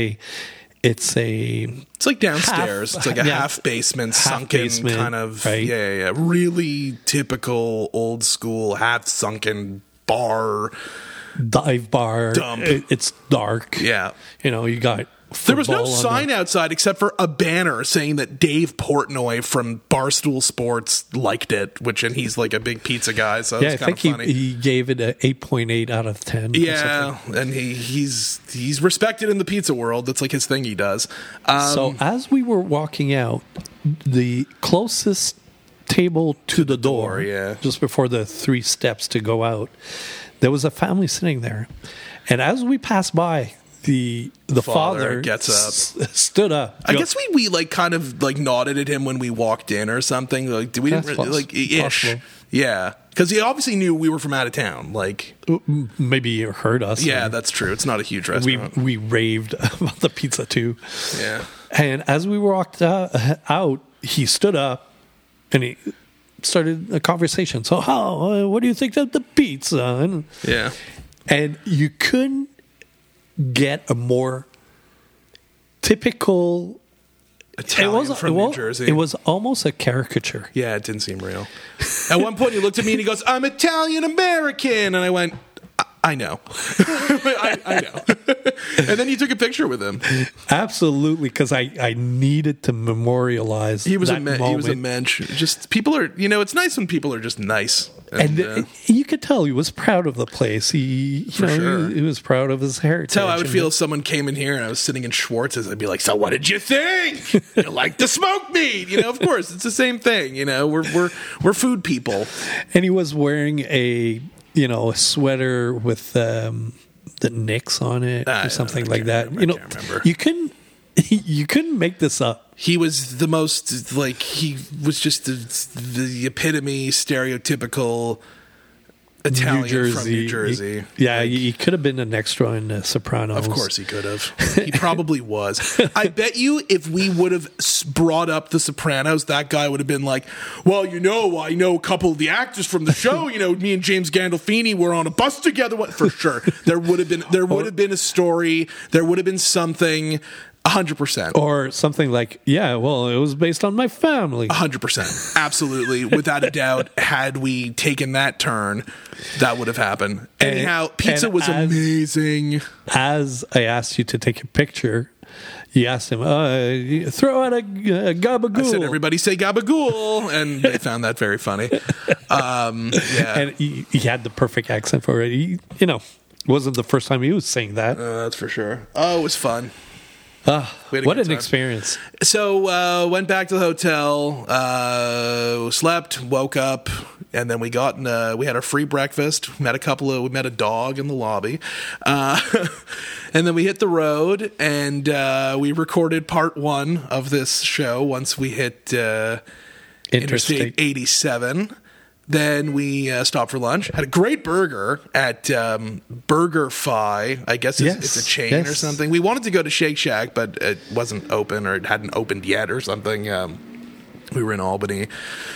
like downstairs. It's like a half basement, sunken kind of right? really typical old school half sunken bar, dive bar. Dump. It's dark. Yeah, you got. There was no sign outside except for a banner saying that Dave Portnoy from Barstool Sports liked it, and he's like a big pizza guy, so it's kind of funny. He gave it an 8.8 out of 10. Yeah, and he's respected in the pizza world. That's like his thing he does. So as we were walking out, the closest table to the door, just before the 3 steps to go out, there was a family sitting there. And as we passed by, the father gets up, stood up. I guess we like kind of like nodded at him when we walked in or something. Like, we didn't really, like ish, possible. Yeah, because he obviously knew we were from out of town. Like maybe you heard us. Yeah, that's true. It's not a huge restaurant. We raved about the pizza too. Yeah, and as we walked out, he stood up and he started a conversation. So, what do you think of the pizza? And you couldn't get a more typical Italian from New Jersey. It was almost a caricature. Yeah, it didn't seem real. At one point, he looked at me and he goes, "I'm Italian American," and I went, "I know, I know." And then you took a picture with him. Absolutely, because I needed to memorialize. He was that moment. He was a mensch. Just people are, it's nice when people are just nice. And you could tell he was proud of the place. He was proud of his heritage. That's how I would feel if someone came in here and I was sitting in Schwartz's. I'd be like, "So what did you think? You like the smoked meat?" Of course, it's the same thing. We're food people. And he was wearing a sweater with the Knicks on it or something like that. I can't remember. You couldn't make this up. He was the most he was just the epitome, stereotypical Italian from New Jersey. He could have been an extra in The Sopranos. Of course he could have. He probably was. I bet you if we would have brought up The Sopranos, that guy would have been like, "Well, I know a couple of the actors from the show. Me and James Gandolfini were on a bus together." For sure. There would have been a story. There would have been something. 100%. Or something like, yeah, well, it was based on my family. 100%. Absolutely. Without a doubt, had we taken that turn, that would have happened. Anyhow, pizza was amazing. As I asked you to take a picture, you asked him, throw out a gabagool. I said, everybody say gabagool, and they found that very funny. Yeah. And he had the perfect accent for it. It wasn't the first time he was saying that. That's for sure. Oh, it was fun. We had a What good an time. experience. So went back to the hotel, slept, woke up, and then we we had our free breakfast. We met a dog in the lobby, and then we hit the road and we recorded part 1 of this show once we hit Interstate 87. Then we stopped for lunch. Had a great burger at BurgerFi. I guess it's a chain or something. We wanted to go to Shake Shack, but it wasn't open, or it hadn't opened yet or something. We were in Albany.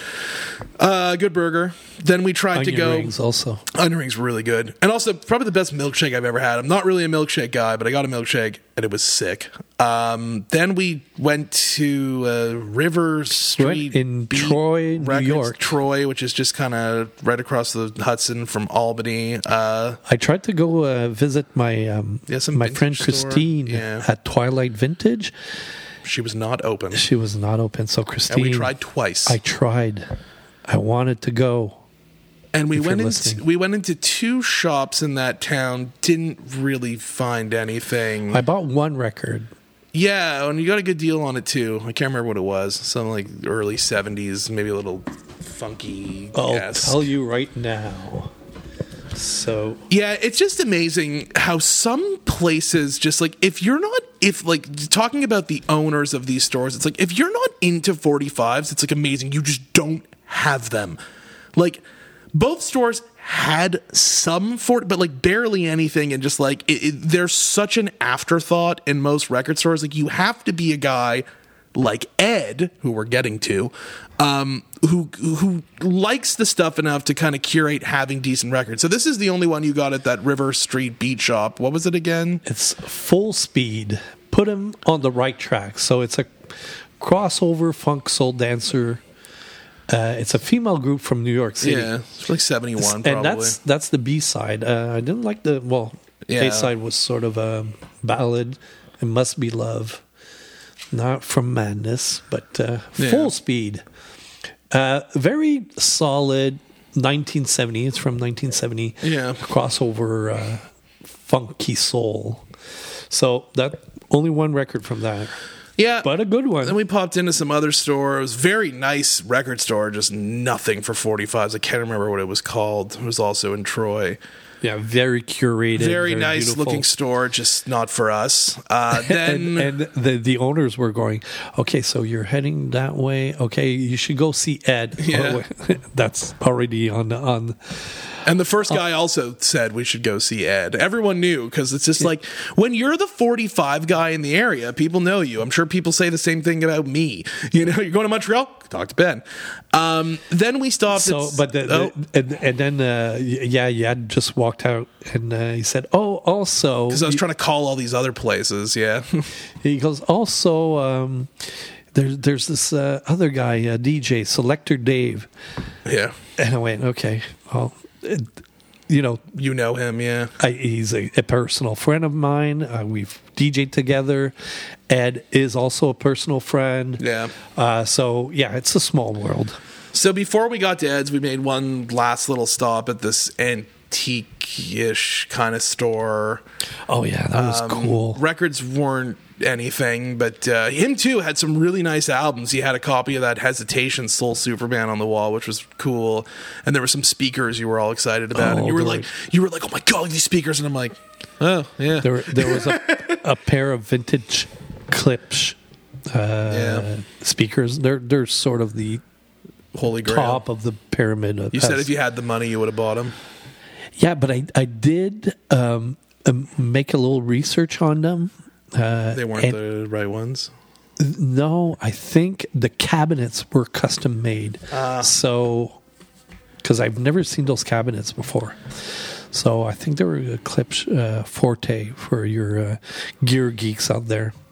Good burger. Then we tried to go. Onion rings also. Onion rings were really good. And also, probably the best milkshake I've ever had. I'm not really a milkshake guy, but I got a milkshake, and it was sick. Then we went to River Street in Beat Troy, New Records, York. Troy, which is just kind of right across the Hudson from Albany. I tried to go visit my some my vintage friend store. Christine Yeah. at Twilight Vintage. She was not open. She was not open. So Christine, And we tried twice. I tried. I wanted to go. And we if you're went listening. we went into 2 shops in that town. Didn't really find anything. I bought one record. Yeah, and you got a good deal on it too. I can't remember what it was. Something like early 70s, maybe a little funky. I'll yes. tell you right now. So Yeah, it's just amazing how some places just like talking about the owners of these stores, it's like if you're not into 45s, it's like amazing. You just don't have them. Like both stores had some but like barely anything, and just like there's such an afterthought in most record stores. Like you have to be a guy like Ed, who we're getting to, who likes the stuff enough to kind of curate having decent records. So this is the only one you got at that River Street Beat Shop. What was it again? it's Full Speed. Put him on the right track. So it's a crossover funk soul dancer. It's a female group from New York City. Yeah, it's like 71 probably. And that's the B side. I didn't like A side was sort of a ballad. It Must Be Love, not From Madness, but Full Speed. Very solid 1970. It's from 1970. Yeah. Crossover funky soul. So that only one record from that. Yeah, But a good one. Then we popped into some other store. It was a very nice record store, just nothing for 45s. I can't remember what it was called. It was also in Troy. Yeah, very curated. Very nice beautiful. looking store, just not for us. Then and the owners were going, okay, so you're heading that way. Okay, you should go see Ed. Yeah. Oh, that's already on. And the first guy also said we should go see Ed. Everyone knew, because it's just like when you're the 45 guy in the area, people know you. I'm sure people say the same thing about me. You know, you're going to Montreal? Talk to Ben. Then we stopped. And then you had just walked out, and he said, "Oh, also," because I was trying to call all these other places. Yeah, he goes, "Also, there's this other guy, DJ Selector Dave." yeah. And I went, "Okay, well." You know him, yeah. He's a personal friend of mine. We've DJed together. Ed is also a personal friend. Yeah. So, it's a small world. So before we got to Ed's, we made one last little stop at this antique-ish kind of store. Oh, yeah, that was cool. Records weren't anything, but him too had some really nice albums. He had a copy of that Hesitation Soul Superman on the wall, which was cool, and there were some speakers you were all excited about, and you were like, oh my god, these speakers, and I'm like, oh yeah. There was a pair of vintage Klipsch speakers. They're sort of the Holy Grail. top of the pyramid. You said if you had the money, you would have bought them. Yeah, but I did make a little research on them. They weren't the right ones. No, I think the cabinets were custom made. So, because I've never seen those cabinets before. So I think they were a Klipsch Forte for your gear geeks out there.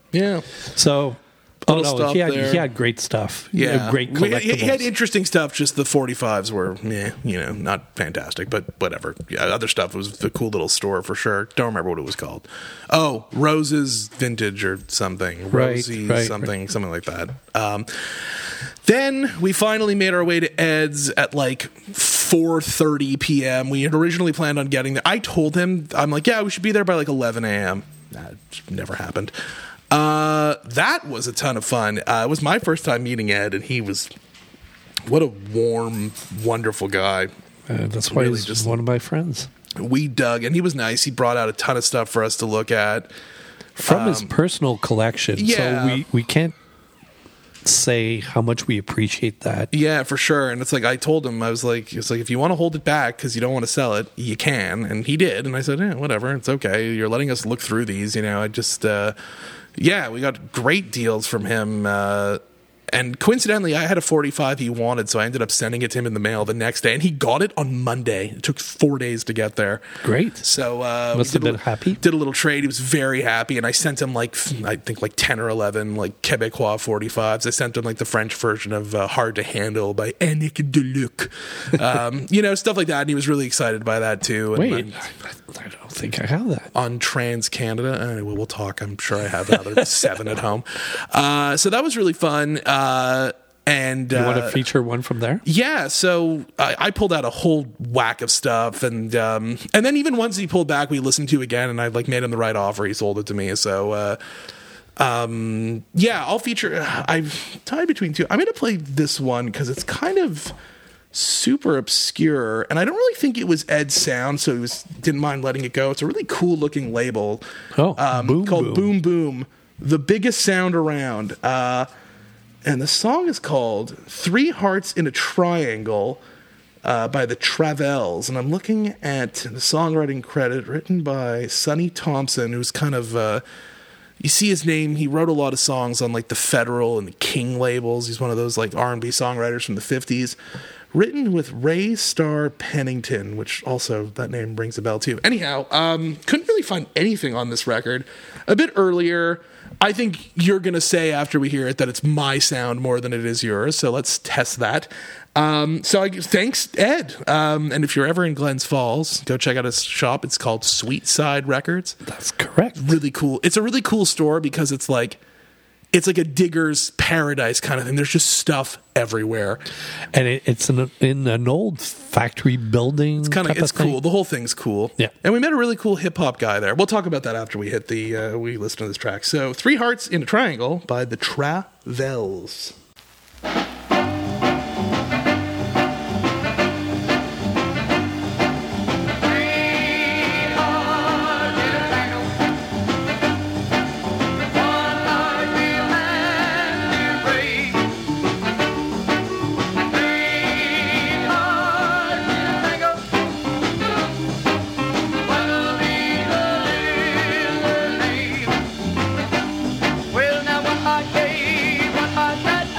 Yeah. So, Little stuff he there. had great stuff. Yeah. Great He collectibles. had interesting stuff, just the 45s were, not fantastic, but whatever. Yeah, other stuff was a cool little store for sure. Don't remember what it was called. Oh, Rose's Vintage or something. Right, Rosie right, something like that. Then we finally made our way to Ed's at like 4:30 p.m. We had originally planned on getting there. I told him, I'm like, yeah, we should be there by like 11 a.m. That never happened. That was a ton of fun. It was my first time meeting Ed, and he was, what a warm, wonderful guy. That's why Really he's just- one of my friends. We dug, and he was nice. He brought out a ton of stuff for us to look at. From his personal collection. yeah. So we can't say how much we appreciate that. Yeah, for sure. And it's like I told him, it's like if you want to hold it back because you don't want to sell it, you can. And he did. And I said, whatever, it's okay. You're letting us look through these. I just, we got great deals from him. And coincidentally, I had a 45 he wanted, so I ended up sending it to him in the mail the next day, and he got it on Monday. It took 4 days to get there. Great. So Must have been happy. Did a little trade. He was very happy, and I sent him I think 10 or 11 Quebecois 45s. I sent him the French version of Hard to Handle by Annick Deluc. Stuff like that, and he was really excited by that too. And Wait, I don't think I have that. on Trans Canada. We'll talk. I'm sure I have another 7 at home. So that was really fun. And You want to feature one from there? yeah, so I pulled out a whole whack of stuff, and then even once he pulled back, we listened to again, and I made him the right offer. He sold it to me. So I'll feature. I've tied between two. I'm going to play this one because it's kind of super obscure, and I don't really think it was Ed's sound, so he didn't mind letting it go. It's a really cool looking label. Oh, Boom called Boom. Boom Boom, the biggest sound around. And the song is called 3 Hearts in a Triangle by the Travels. And I'm looking at the songwriting credit written by Sonny Thompson, who's kind of, you see his name, he wrote a lot of songs on the Federal and the King labels. He's one of those R&B songwriters from the 50s. Written with Ray Starr Pennington, which also, that name rings a bell too. Anyhow, couldn't really find anything on this record. A bit earlier, I think you're going to say after we hear it that it's my sound more than it is yours, so let's test that. Thanks, Ed. And if you're ever in Glens Falls, go check out his shop. It's called Sweet Side Records. That's correct. Really cool. It's a really cool store because it's like a digger's paradise kind of thing. There's just stuff everywhere. And it's in an old factory building. It's cool. The whole thing's cool. Yeah. And we met a really cool hip hop guy there. We'll talk about that after we hit we listen to this track. So 3 Hearts in a Triangle by the Travels. Well, now one heart gave, one heart got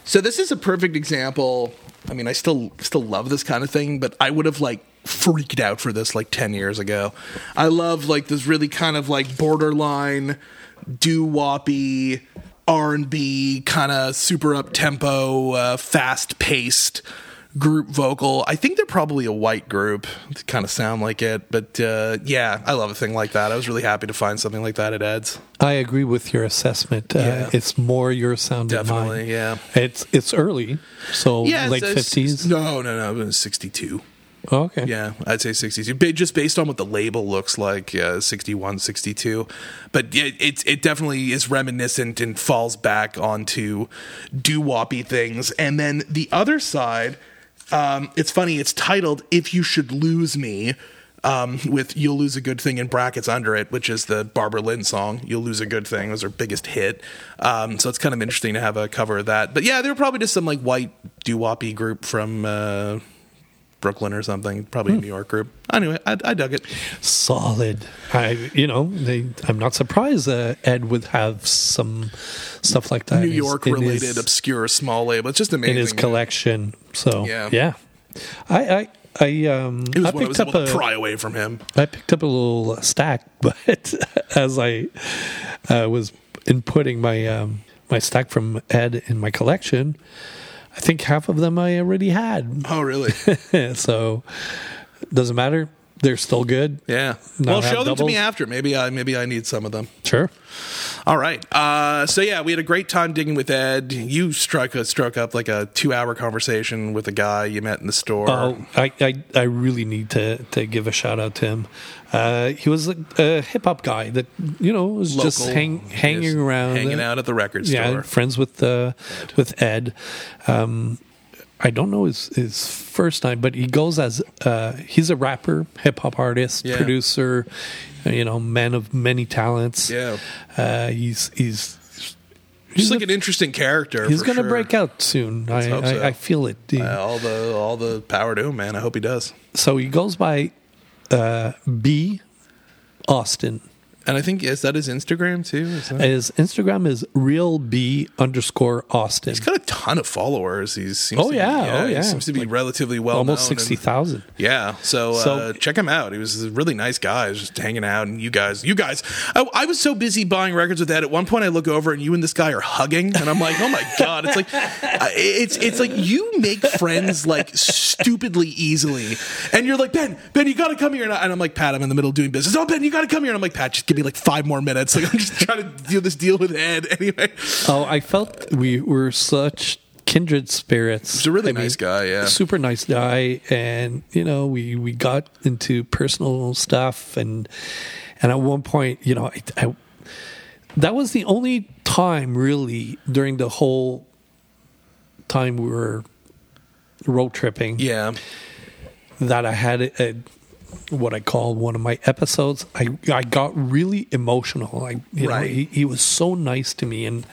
So this is a perfect example. I mean, I still love this kind of thing, but I would have like freaked out for this like 10 years ago. I love like this really kind of like borderline doo-woppy R&B kind of super up-tempo, fast-paced group vocal. I think they're probably a white group. They kind of sound like it, but yeah, I love a thing like that. I was really happy to find something like that at Ed's. I agree with your assessment. Yeah. It's more your sound than mine. Definitely, yeah. It's early, so late it's- 50s. No, it was 62. Oh, okay. Yeah, I'd say 62. Just based on what the label looks like, 61, 62. But it definitely is reminiscent and falls back onto doo-woppy things. And then the other side, it's funny, it's titled If You Should Lose Me, with You'll Lose a Good Thing in brackets under it, which is the Barbara Lynn song, You'll Lose a Good Thing, was her biggest hit. So it's kind of interesting to have a cover of that. But yeah, they were probably just some like white doo-woppy group from Brooklyn or something, probably a New York group. Anyway, I dug it. Solid. I'm not surprised Ed would have some stuff like that. New in his- York in related, his- obscure, small label. It's just amazing. in his collection. So Yeah. yeah. I It was I what I picked was up able to pry away from him. I picked up a little stack, but as I was inputting my stack from Ed in my collection, I think half of them I already had. Oh, really? So doesn't matter. They're still good. Yeah. Not Well, have show them to me doubles? after. Maybe I need some of them. Sure. All right. So yeah, we had a great time digging with Ed. You struck up like a 2-hour conversation with a guy you met in the store. Oh, I really need to give a shout out to him. He was a hip hop guy that was just Local, hanging just around, hanging out at the record store. Yeah, friends with Ed. I don't know his first name, but he goes as he's a rapper, hip hop artist, Yeah. producer, man of many talents. Yeah. He's Just like an interesting character. he's for going to sure. break out soon. hope so. I feel it. All the power to him, man. I hope he does. So he goes by B Austin. And I think, is that his Instagram too? His Instagram is realb_Austin. He's got a ton of followers. He seems Oh, to yeah. He seems to be relatively well Almost known and- 60,000. Yeah, so check him out. He was a really nice guy. He was just hanging out, and you guys. I was so busy buying records with Ed. At one point, I look over, and you and this guy are hugging, and I'm like, oh my god! It's like, it's like you make friends like stupidly easily, and you're like, Ben, you got to come here, and I'm like, Pat, I'm in the middle of doing business. Oh, Ben, you got to come here, and I'm like, Pat, just give me like 5 more minutes. Like I'm just trying to do this deal with Ed anyway. Oh, I felt we were such kindred spirits. He's a really nice guy, yeah. Super nice guy, and we got into personal stuff, and at one point, I that was the only time really during the whole time we were road tripping Yeah, that I had what I call one of my episodes. I got really emotional. Right. He was so nice to me, and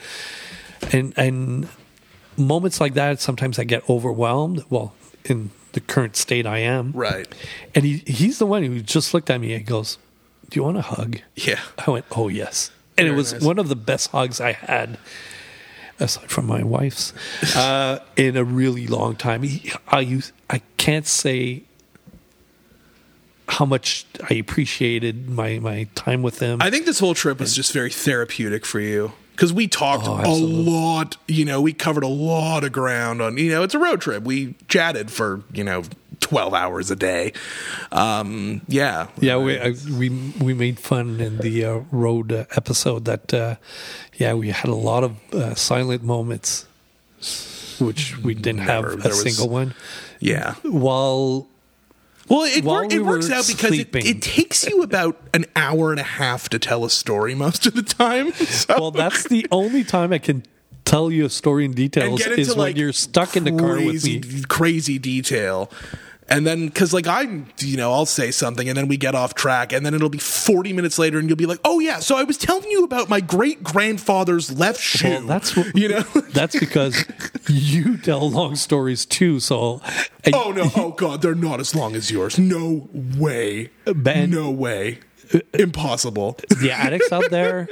moments like that, sometimes I get overwhelmed. Well, in the current state I am, right. and he's the one who just looked at me and goes, "Do you want a hug?" Yeah, I went, "Oh yes," and Very it was nice. one of the best hugs I had, aside from my wife's, in a really long time. I can't say how much I appreciated my time with him. I think this whole trip was just very therapeutic for you. Because we talked a absolutely. lot, we covered a lot of ground on, it's a road trip. We chatted for, 12 hours a day. Yeah. Yeah, we made fun in the road episode that we had a lot of silent moments, which we didn't Never. have There a was- single one. Yeah. Well, It While we works were out because sleeping. it takes you about an hour and a half to tell a story most of the time. So- that's the only time I can tell you a story in and details get into is when like you're stuck in the car with me. crazy detail. And then, because like I'll say something and then we get off track and then it'll be 40 minutes later and you'll be like, oh yeah, so I was telling you about my great grandfather's left shoe. Well, that's what, That's that's because you tell long stories too. So, oh no, oh god, they're not as long as yours. No way, Ben- no way, impossible. the addicts out there,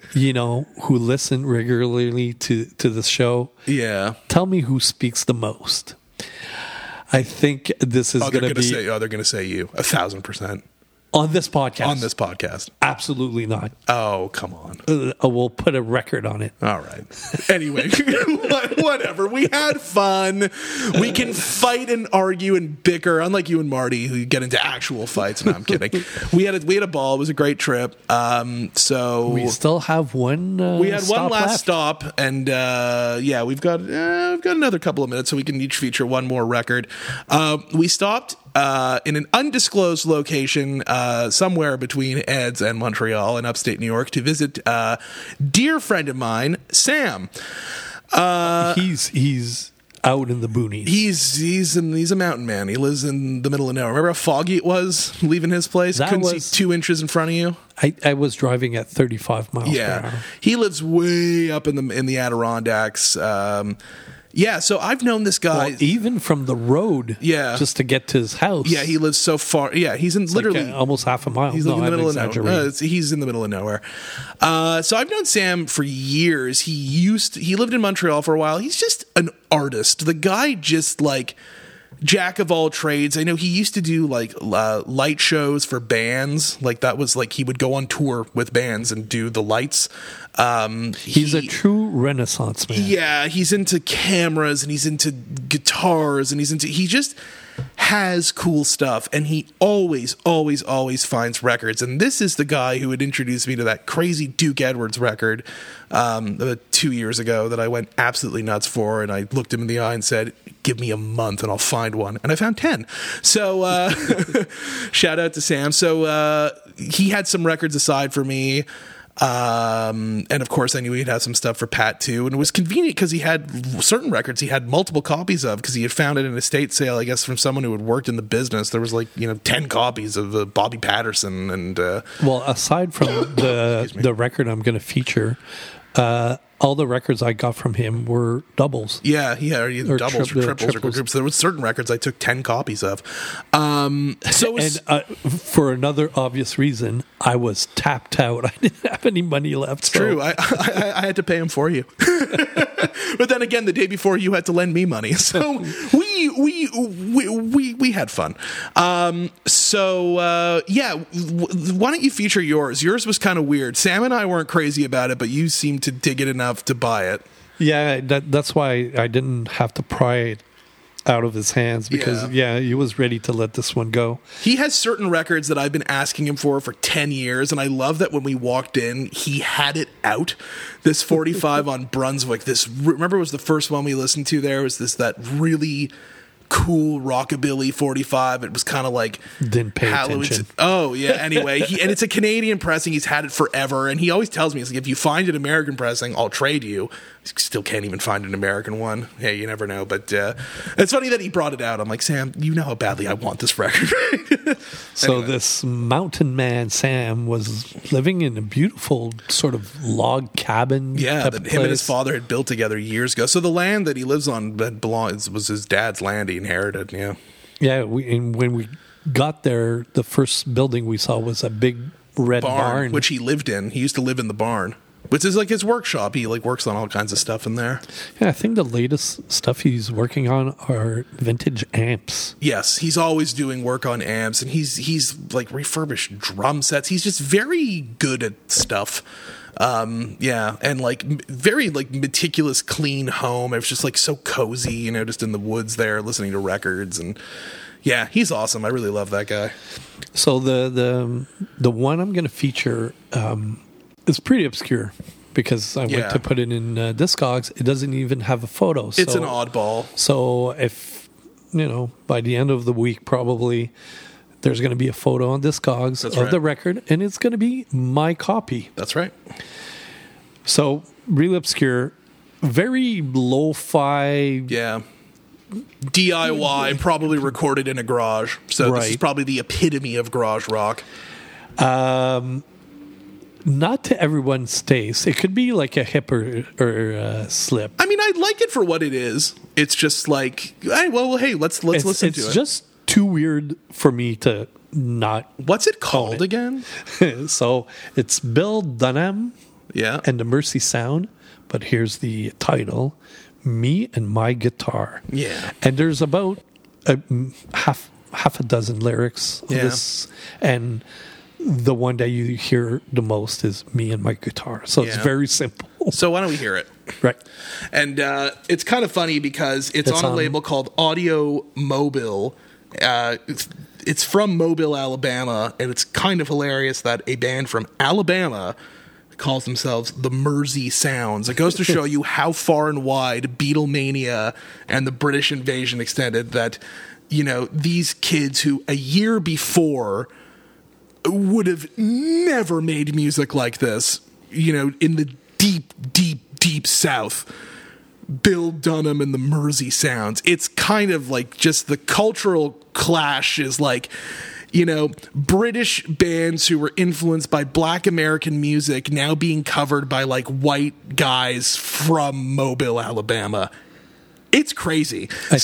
who listen regularly to the show, Yeah. tell me who speaks the most. I think this is Oh, they're going to be they're going to say you 1,000% on this podcast. on this podcast. Absolutely not. Oh, come on. We'll put a record on it. All right. Anyway, whatever. We had fun. We can fight and argue and bicker, unlike you and Marty, who get into actual fights. No, I'm kidding. We had a ball. It was a great trip. So We still have one. we had one stop last left. stop, and we've got another couple of minutes, so we can each feature one more record. We stopped in an undisclosed location somewhere between Ed's and Montreal in upstate New York to visit a dear friend of mine, Sam. He's out in the boonies. He's a mountain man. He lives in the middle of nowhere. Remember how foggy it was leaving his place? That Couldn't was- see 2 inches in front of you. I was driving at 35 miles per Yeah, hour. he lives way up in the Adirondacks. So I've known this guy. Well, even from the road, Yeah. just to get to his house. Yeah, he lives so far. Yeah, he's in literally. almost half a mile. He's in the middle of exaggerating. nowhere. He's in the middle of nowhere. So I've known Sam for years. He lived in Montreal for a while. He's just an artist. The guy just like jack of all trades. I know he used to do like light shows for bands. Like that was like he would go on tour with bands and do the lights. He's a true Renaissance man. Yeah, he's into cameras and he's into guitars and he just has cool stuff, and he always finds records. And this is the guy who had introduced me to that crazy Duke Edwards record 2 years ago that I went absolutely nuts for, and I looked him in the eye and said, give me a month and I'll find one. And I found 10. So shout out to Sam. So he had some records aside for me. And of course I knew he'd have some stuff for Pat too, and it was convenient because he had certain records he had multiple copies of because he had found it in an estate sale, I guess, from someone who had worked in the business. There was 10 copies of Bobby Patterson and Well, aside from the record I'm going to feature, all the records I got from him were doubles. yeah, he had either Or doubles or triples or triples. quadruples. There was certain records I took 10 copies of. So it was, And for another obvious reason, I was tapped out. I didn't have any money left. so- true. I had to pay him for you. But then again, the day before you had to lend me money. So we had fun. Why don't you feature yours? Yours was kind of weird. Sam and I weren't crazy about it, but you seemed to dig it enough to buy it. Yeah, that's why I didn't have to pry it out of his hands because, he was ready to let this one go. He has certain records that I've been asking him for 10 years, and I love that when we walked in, he had it out. This 45 on Brunswick, remember it was the first one we listened to there, was that really cool rockabilly 45. It was kind of like Didn't pay attention. Oh yeah. Anyway, and it's a Canadian pressing. He's had it forever, and he always tells me, he's like, if you find an American pressing, I'll trade you. Still can't even find an American one. Hey, you never know. But it's funny that he brought it out. I'm like, Sam, you know how badly I want this record. So Anyway. this mountain man, Sam, was living in a beautiful sort of log cabin. Yeah, type that of him and his place. father had built together years ago. So the land that he lives on was his dad's land he inherited. Yeah. Yeah, and when we got there, the first building we saw was a big red barn. Which he lived in. He used to live in the barn, which is like his workshop. He works on all kinds of stuff in there. Yeah, I think the latest stuff he's working on are vintage amps. Yes, he's always doing work on amps, and he's like refurbished drum sets. He's just very good at stuff. And very meticulous, clean home. It was just so cozy, just in the woods there, listening to records, and yeah, he's awesome. I really love that guy. So the one I'm going to feature is pretty obscure because I went to put it in Discogs. It doesn't even have a photo. It's an oddball. So if by the end of the week, probably there's going to be a photo on Discogs of the record, and it's going to be my copy. That's right. So really obscure, very lo-fi. Yeah. DIY, probably recorded in a garage. So this is Right. probably the epitome of garage rock. Not to everyone's taste. It could be like a hip or slip. I mean, I like it for what it is. It's just like, hey, let's listen to it. It's just too weird for me to not. What's it called again? So it's Bill Dunham Yeah. and the Mercy Sound, but here's the title, Me and My Guitar. Yeah. And there's about half a dozen lyrics of Yeah. this, and the one that you hear the most is Me and My Guitar. So it's Yeah. very simple. So why don't we hear it? Right. And it's kind of funny because it's on a label called Audio Mobile. It's from Mobile, Alabama, and it's kind of hilarious that a band from Alabama calls themselves the Mersey Sounds. It goes to show you how far and wide Beatlemania and the British invasion extended, that, you know, these kids who a year before would have never made music like this, you know, in the deep South, Bill Dunham and the Mersey Sounds. It's kind of like just the cultural clash is like, you know, British bands who were influenced by Black American music now being covered by like white guys from Mobile, Alabama. It's crazy. I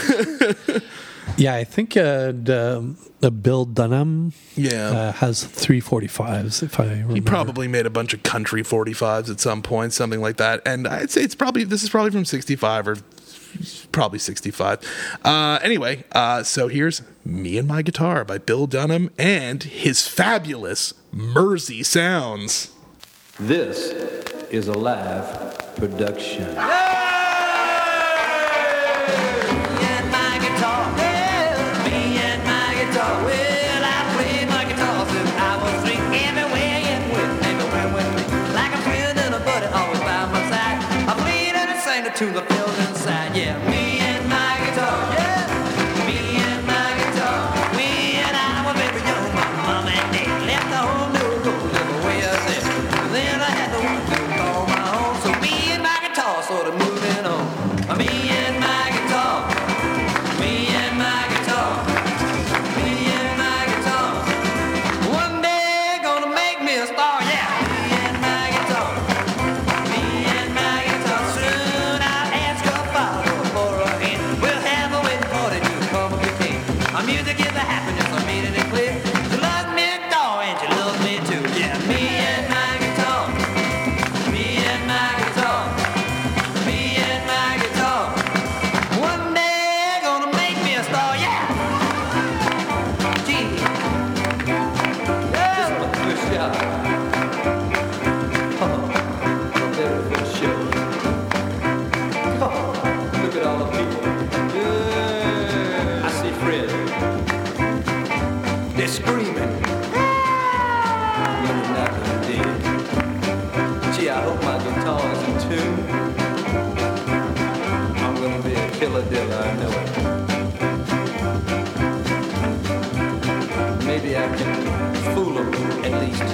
think the Bill Dunham has 345s, if I remember. He probably made a bunch of country 45s at some point, something like that. And I'd say this is probably from 65 or probably 65. Anyway, so here's Me and My Guitar by Bill Dunham and his fabulous Mersey Sounds. This is a live production. To the building side, yeah. Me and my guitar, yeah. Me and my guitar. When I was very young, my mom and dad left the home to go live away up there. Then I had to work to call my home, so me and my guitar sort of moving on. Me and my guitar. Me and my guitar. Me and my guitar. One day gonna make me a star, yeah. Me and my guitar. Me and my guitar. Soon I'll ask your father for a hand. We'll have a wedding party to come if you can. Our music is a happiness, I made it clear. She loves me a dog and she loves me too. Yeah, me and my guitar. Me and my guitar. Me and my guitar. One day gonna make me a star, yeah. Gee. Yeah. First shot. Oh, the very first show. Oh, look at all the people. I see Fred. They're screaming. Really knocking dead. Gee, I hope my guitar is in tune. I'm gonna be a killer diller, I know it. Maybe I can fool them at least.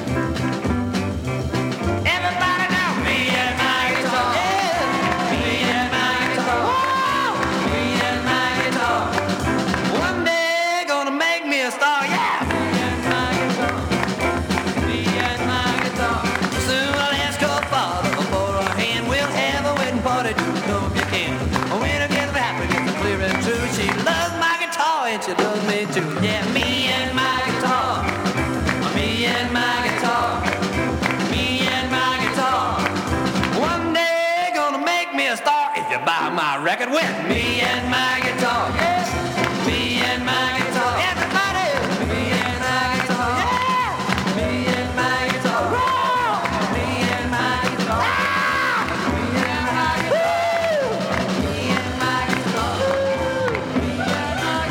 Everybody know me and my guitar. Yeah. Me and my guitar. Whoa. Me and my guitar. One day gonna make me a star. Yeah. Me and my guitar. Me and my guitar. Soon I'll ask your father for a hand. We'll have a wedding party. Do come if you can. When I get happy, it's clear and true. She loves my guitar and she loves me too. Yeah. Me and my guitar. Me and my guitar. Me and my guitar. One day gonna make me a star if you buy my record with me and my guitar. Yeah. Me and my guitar. Everybody. Me and my guitar. Yeah. Me and my guitar. Whoa. Me and my guitar. Ah. Me and my guitar. Me and my guitar. Me and my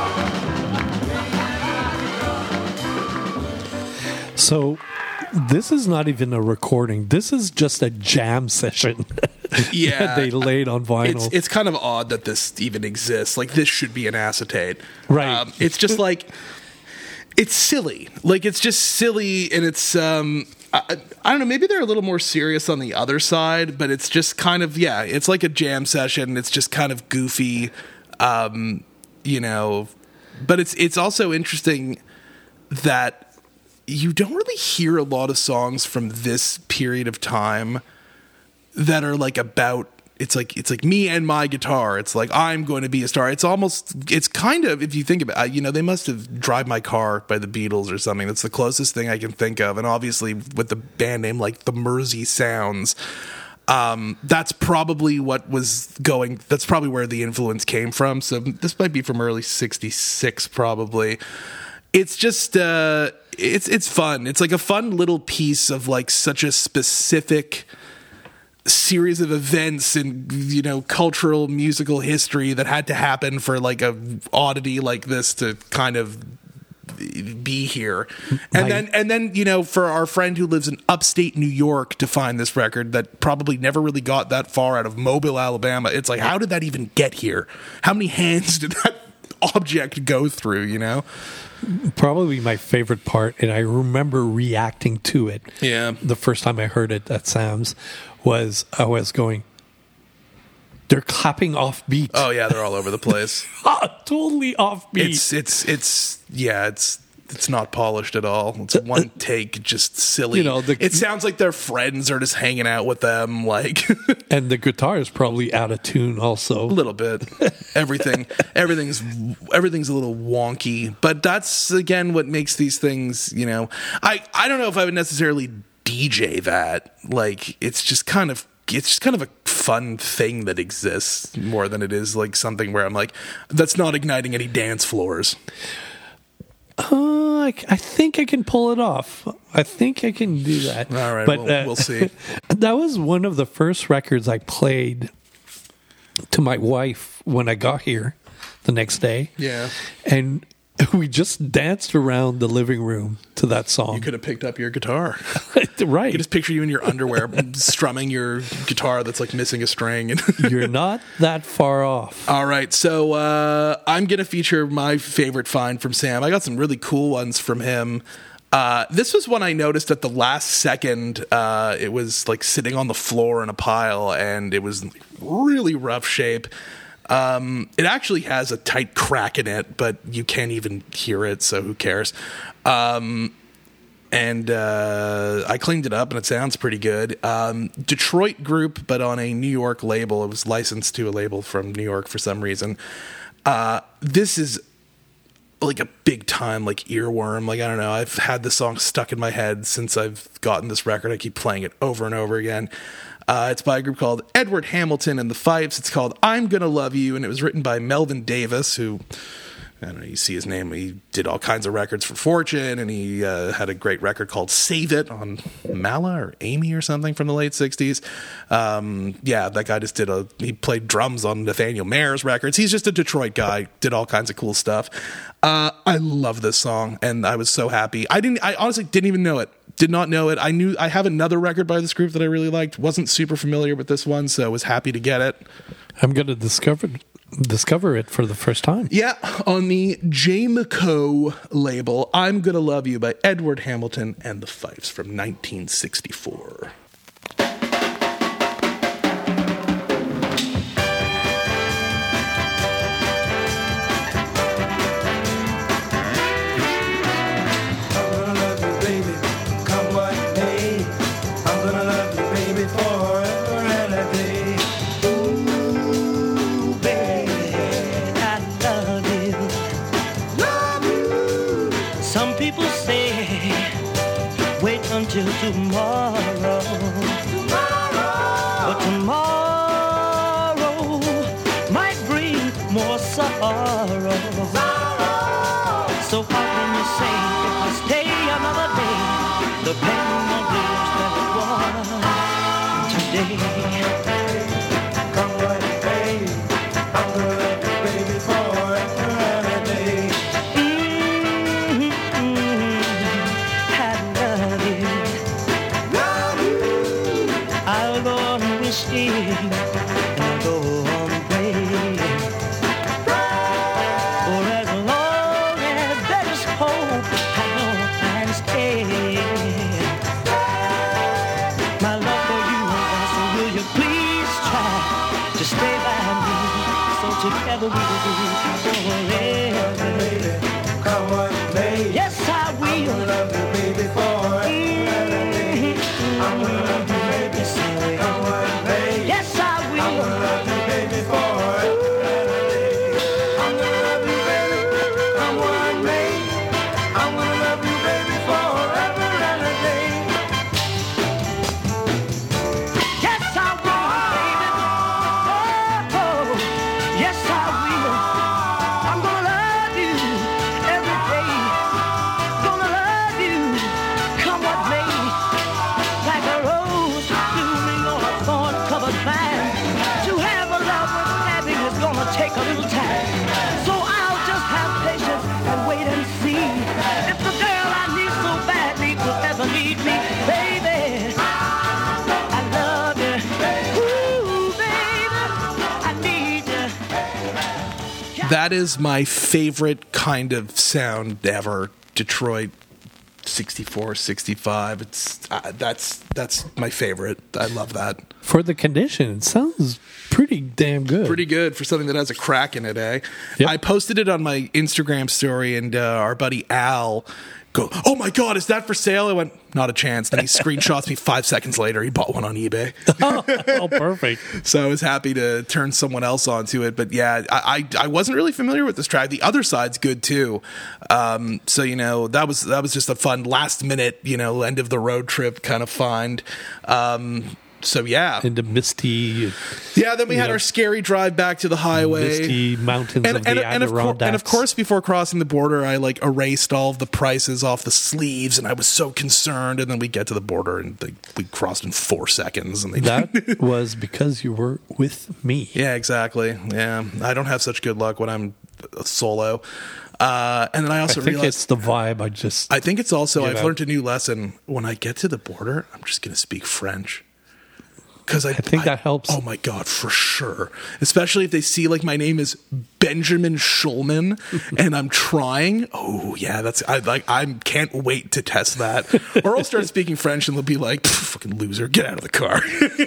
guitar. So this is not even a recording. This is just a jam session. Yeah. that they laid on vinyl. It's kind of odd that this even exists. Like, this should be an acetate. Right. It's just like, it's silly. Like, it's just silly, and it's, I don't know, maybe they're a little more serious on the other side, but it's just kind of, yeah, it's like a jam session. It's just kind of goofy, you know, but it's also interesting that you don't really hear a lot of songs from this period of time that are like about it's like me and my guitar. It's like I'm going to be a star. It's kind of, if you think about it, they must have Drive My Car by the Beatles or something. That's the closest thing I can think of. And obviously with the band name like the Mersey Sounds, that's probably that's probably where the influence came from. So this might be from early 66 probably. It's just it's fun. It's like a fun little piece of like such a specific series of events in cultural musical history that had to happen for like a oddity like this to kind of be here. And then for our friend who lives in upstate New York to find this record that probably never really got that far out of Mobile, Alabama, it's like, how did that even get here? How many hands did that object go through? Probably my favorite part, and I remember reacting to it. Yeah. The first time I heard it at Sam's was I was going, they're clapping off beat. Oh yeah, they're all over the place. Totally off beat. It's not polished at all. It's one take, just silly. It sounds like their friends are just hanging out with them, like. And the guitar is probably out of tune, also. A little bit. Everything's a little wonky, but that's again what makes these things. I don't know if I would necessarily DJ that. Like, it's just kind of a fun thing that exists more than it is like something where I'm like, that's not igniting any dance floors. I think I can pull it off. I think I can do that. All right, but we'll see. That was one of the first records I played to my wife when I got here the next day. Yeah. And we just danced around the living room to that song. You could have picked up your guitar. Right. I could just picture you in your underwear strumming your guitar that's like missing a string. You're not that far off. All right. So I'm going to feature my favorite find from Sam. I got some really cool ones from him. This was one I noticed at the last second. It was like sitting on the floor in a pile, and it was really rough shape. It actually has a tight crack in it, but you can't even hear it, so who cares? And I cleaned it up, and it sounds pretty good. Detroit group, but on a New York label. It was licensed to a label from New York for some reason. This is like a big time like earworm. Like, I don't know, I've had this song stuck in my head since I've gotten this record. I keep playing it over and over again. It's by a group called Edward Hamilton and the Fifes. It's called I'm Gonna Love You, and it was written by Melvin Davis, who, I don't know, you see his name, he did all kinds of records for Fortune, and he had a great record called Save It on Mala or Amy or something from the late 60s. Yeah, that guy just he played drums on Nathaniel Mayer's records. He's just a Detroit guy, did all kinds of cool stuff. I love this song, and I was so happy. I honestly didn't even know it. Did not know it. I have another record by this group that I really liked. Wasn't super familiar with this one, so was happy to get it. I'm going to discover it for the first time. Yeah, on the J. McCo label, I'm Gonna Love You by Edward Hamilton and the Fifes from 1964. Until tomorrow. But tomorrow might bring more sorrow. So how can you say if I stay another day, the pain won't lose that it was today? Come on, baby, I'm gonna love you, baby, forever and a day. I'll go on wishing and I'll go on praying. For as long as there is hope, I know I'm staying. My love for you, so will you please try to stay by me, so together we will be forever. Come on, baby. Yes, I will. I'm gonna love you, baby, forever. I'm gonna love you, baby. Yes, I will. That is my favorite kind of sound ever. Detroit 64, 65. It's that's my favorite. I love that. For the condition, it sounds pretty damn good. Pretty good for something that has a crack in it, eh? Yep. I posted it on my Instagram story, and our buddy Al go, "Oh my God, is that for sale?" I went, "Not a chance." Then he screenshots me 5 seconds later. He bought one on eBay. Oh, perfect. So I was happy to turn someone else onto it. But yeah, I wasn't really familiar with this track. The other side's good too. So that was just a fun last minute, end of the road trip kind of find. So yeah, Into misty, yeah. Then we had our scary drive back to the highway. misty mountains of the Adirondacks. And of course, before crossing the border, I erased all of the prices off the sleeves, and I was so concerned. And then we get to the border, and we crossed in 4 seconds. And that was because you were with me. yeah, exactly. Yeah, I don't have such good luck when I'm solo. And then I also I think realized it's the vibe. I think it's also Get I've out. learned a new lesson. When I get to the border, I'm just going to speak French. Because I think that helps. Oh my God, for sure. Especially if they see my name is Benjamin Schulman and I'm trying. Oh yeah, I can't wait to test that. Or I'll start speaking French and they'll be like, "Fucking loser, get out of the car."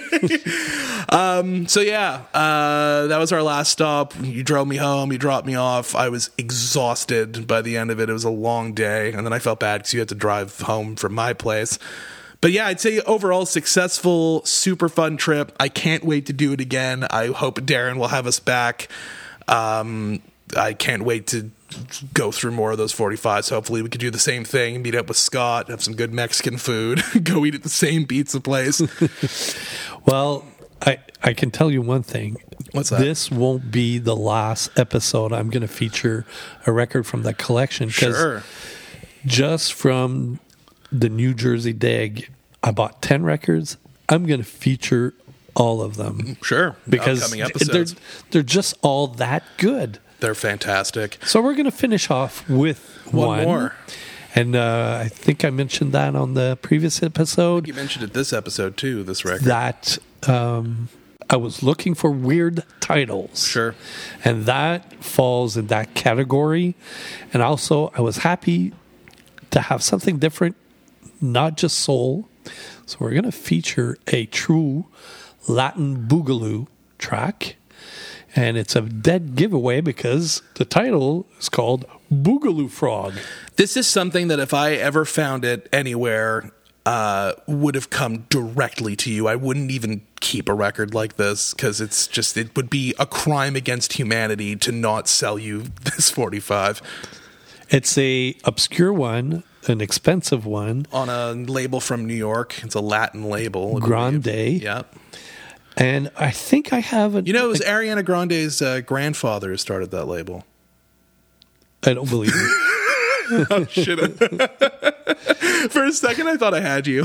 So yeah, that was our last stop. You drove me home. You dropped me off. I was exhausted by the end of it. It was a long day, and then I felt bad because you had to drive home from my place. But yeah, I'd say overall successful, super fun trip. I can't wait to do it again. I hope Darren will have us back. I can't wait to go through more of those 45s. Hopefully we could do the same thing, meet up with Scott, have some good Mexican food, go eat at the same pizza place. Well, I can tell you one thing. What's that? This won't be the last episode I'm going to feature a record from that collection. 'Cause Sure. just from the New Jersey Dig, I bought 10 records. I'm going to feature all of them. Sure. Because Upcoming episodes. they're just all that good. They're fantastic. So we're going to finish off with One more. And I think I mentioned that on the previous episode. You mentioned it this episode too, this record. That I was looking for weird titles. Sure. And that falls in that category. And also, I was happy to have something different, not just soul. So we're going to feature a true Latin boogaloo track. And it's a dead giveaway because the title is called Boogaloo Frog. This is something that if I ever found it anywhere, would have come directly to you. I wouldn't even keep a record like this because it would be a crime against humanity to not sell you this 45 It's a obscure one, an expensive one. on a label from New York. It's a Latin label. I Grande. believe. Yep. And I think I have it. It was Ariana Grande's grandfather who started that label. I don't believe it. Oh, shit. For a second, I thought I had you.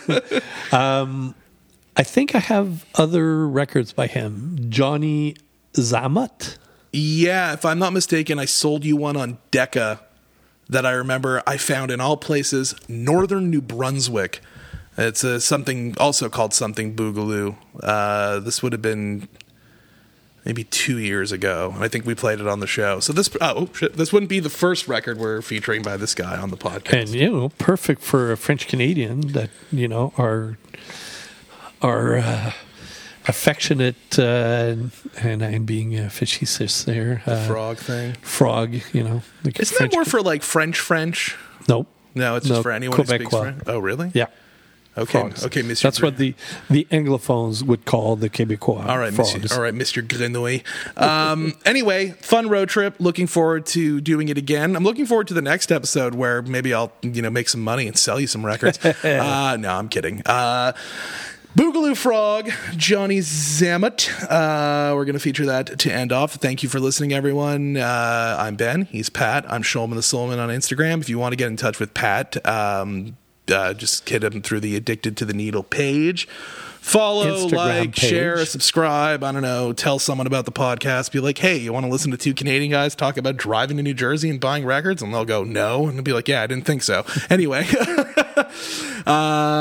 I think I have other records by him. Johnny Zammut. Yeah, if I'm not mistaken, I sold you one on Decca that I remember I found in all places, northern New Brunswick. It's something also called something Boogaloo. This would have been maybe 2 years ago, and I think we played it on the show. So this wouldn't be the first record we're featuring by this guy on the podcast. And, perfect for a French Canadian that, are affectionate, and I'm being facetious there. Frog thing. Frog, like Isn't that more for French? Nope. No, it's just for anyone who speaks Quebecois. French. Oh, really? Yeah. Okay. Frogs. Okay, Monsieur. That's what the Anglophones would call the Quebecois. All right, frogs. Monsieur. All right, Mr. Grenouille. Anyway, fun road trip. Looking forward to doing it again. I'm looking forward to the next episode where maybe I'll, make some money and sell you some records. No, I'm kidding. Boogaloo Frog, Johnny Zammut. We're going to feature that to end off. Thank you for listening, everyone. I'm Ben. He's Pat. I'm Shulman the Soulman on Instagram. If you want to get in touch with Pat, just hit him through the Addicted to the Needle page. Follow, Instagram page. share, subscribe. I don't know. Tell someone about the podcast. Be like, hey, you want to listen to two Canadian guys talk about driving to New Jersey and buying records? And they'll go, no. And they'll be like, yeah, I didn't think so. Anyway,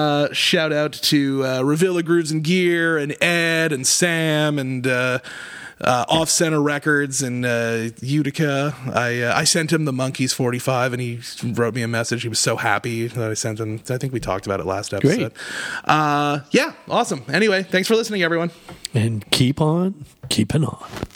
shout out to Revilla Grooves and Gear and Ed and Sam and Off Center Records in Utica. I sent him the Monkees 45, and he wrote me a message. He was so happy that I sent him. I think we talked about it last episode. Great. Yeah, awesome. Anyway, thanks for listening, everyone. And keep on keeping on.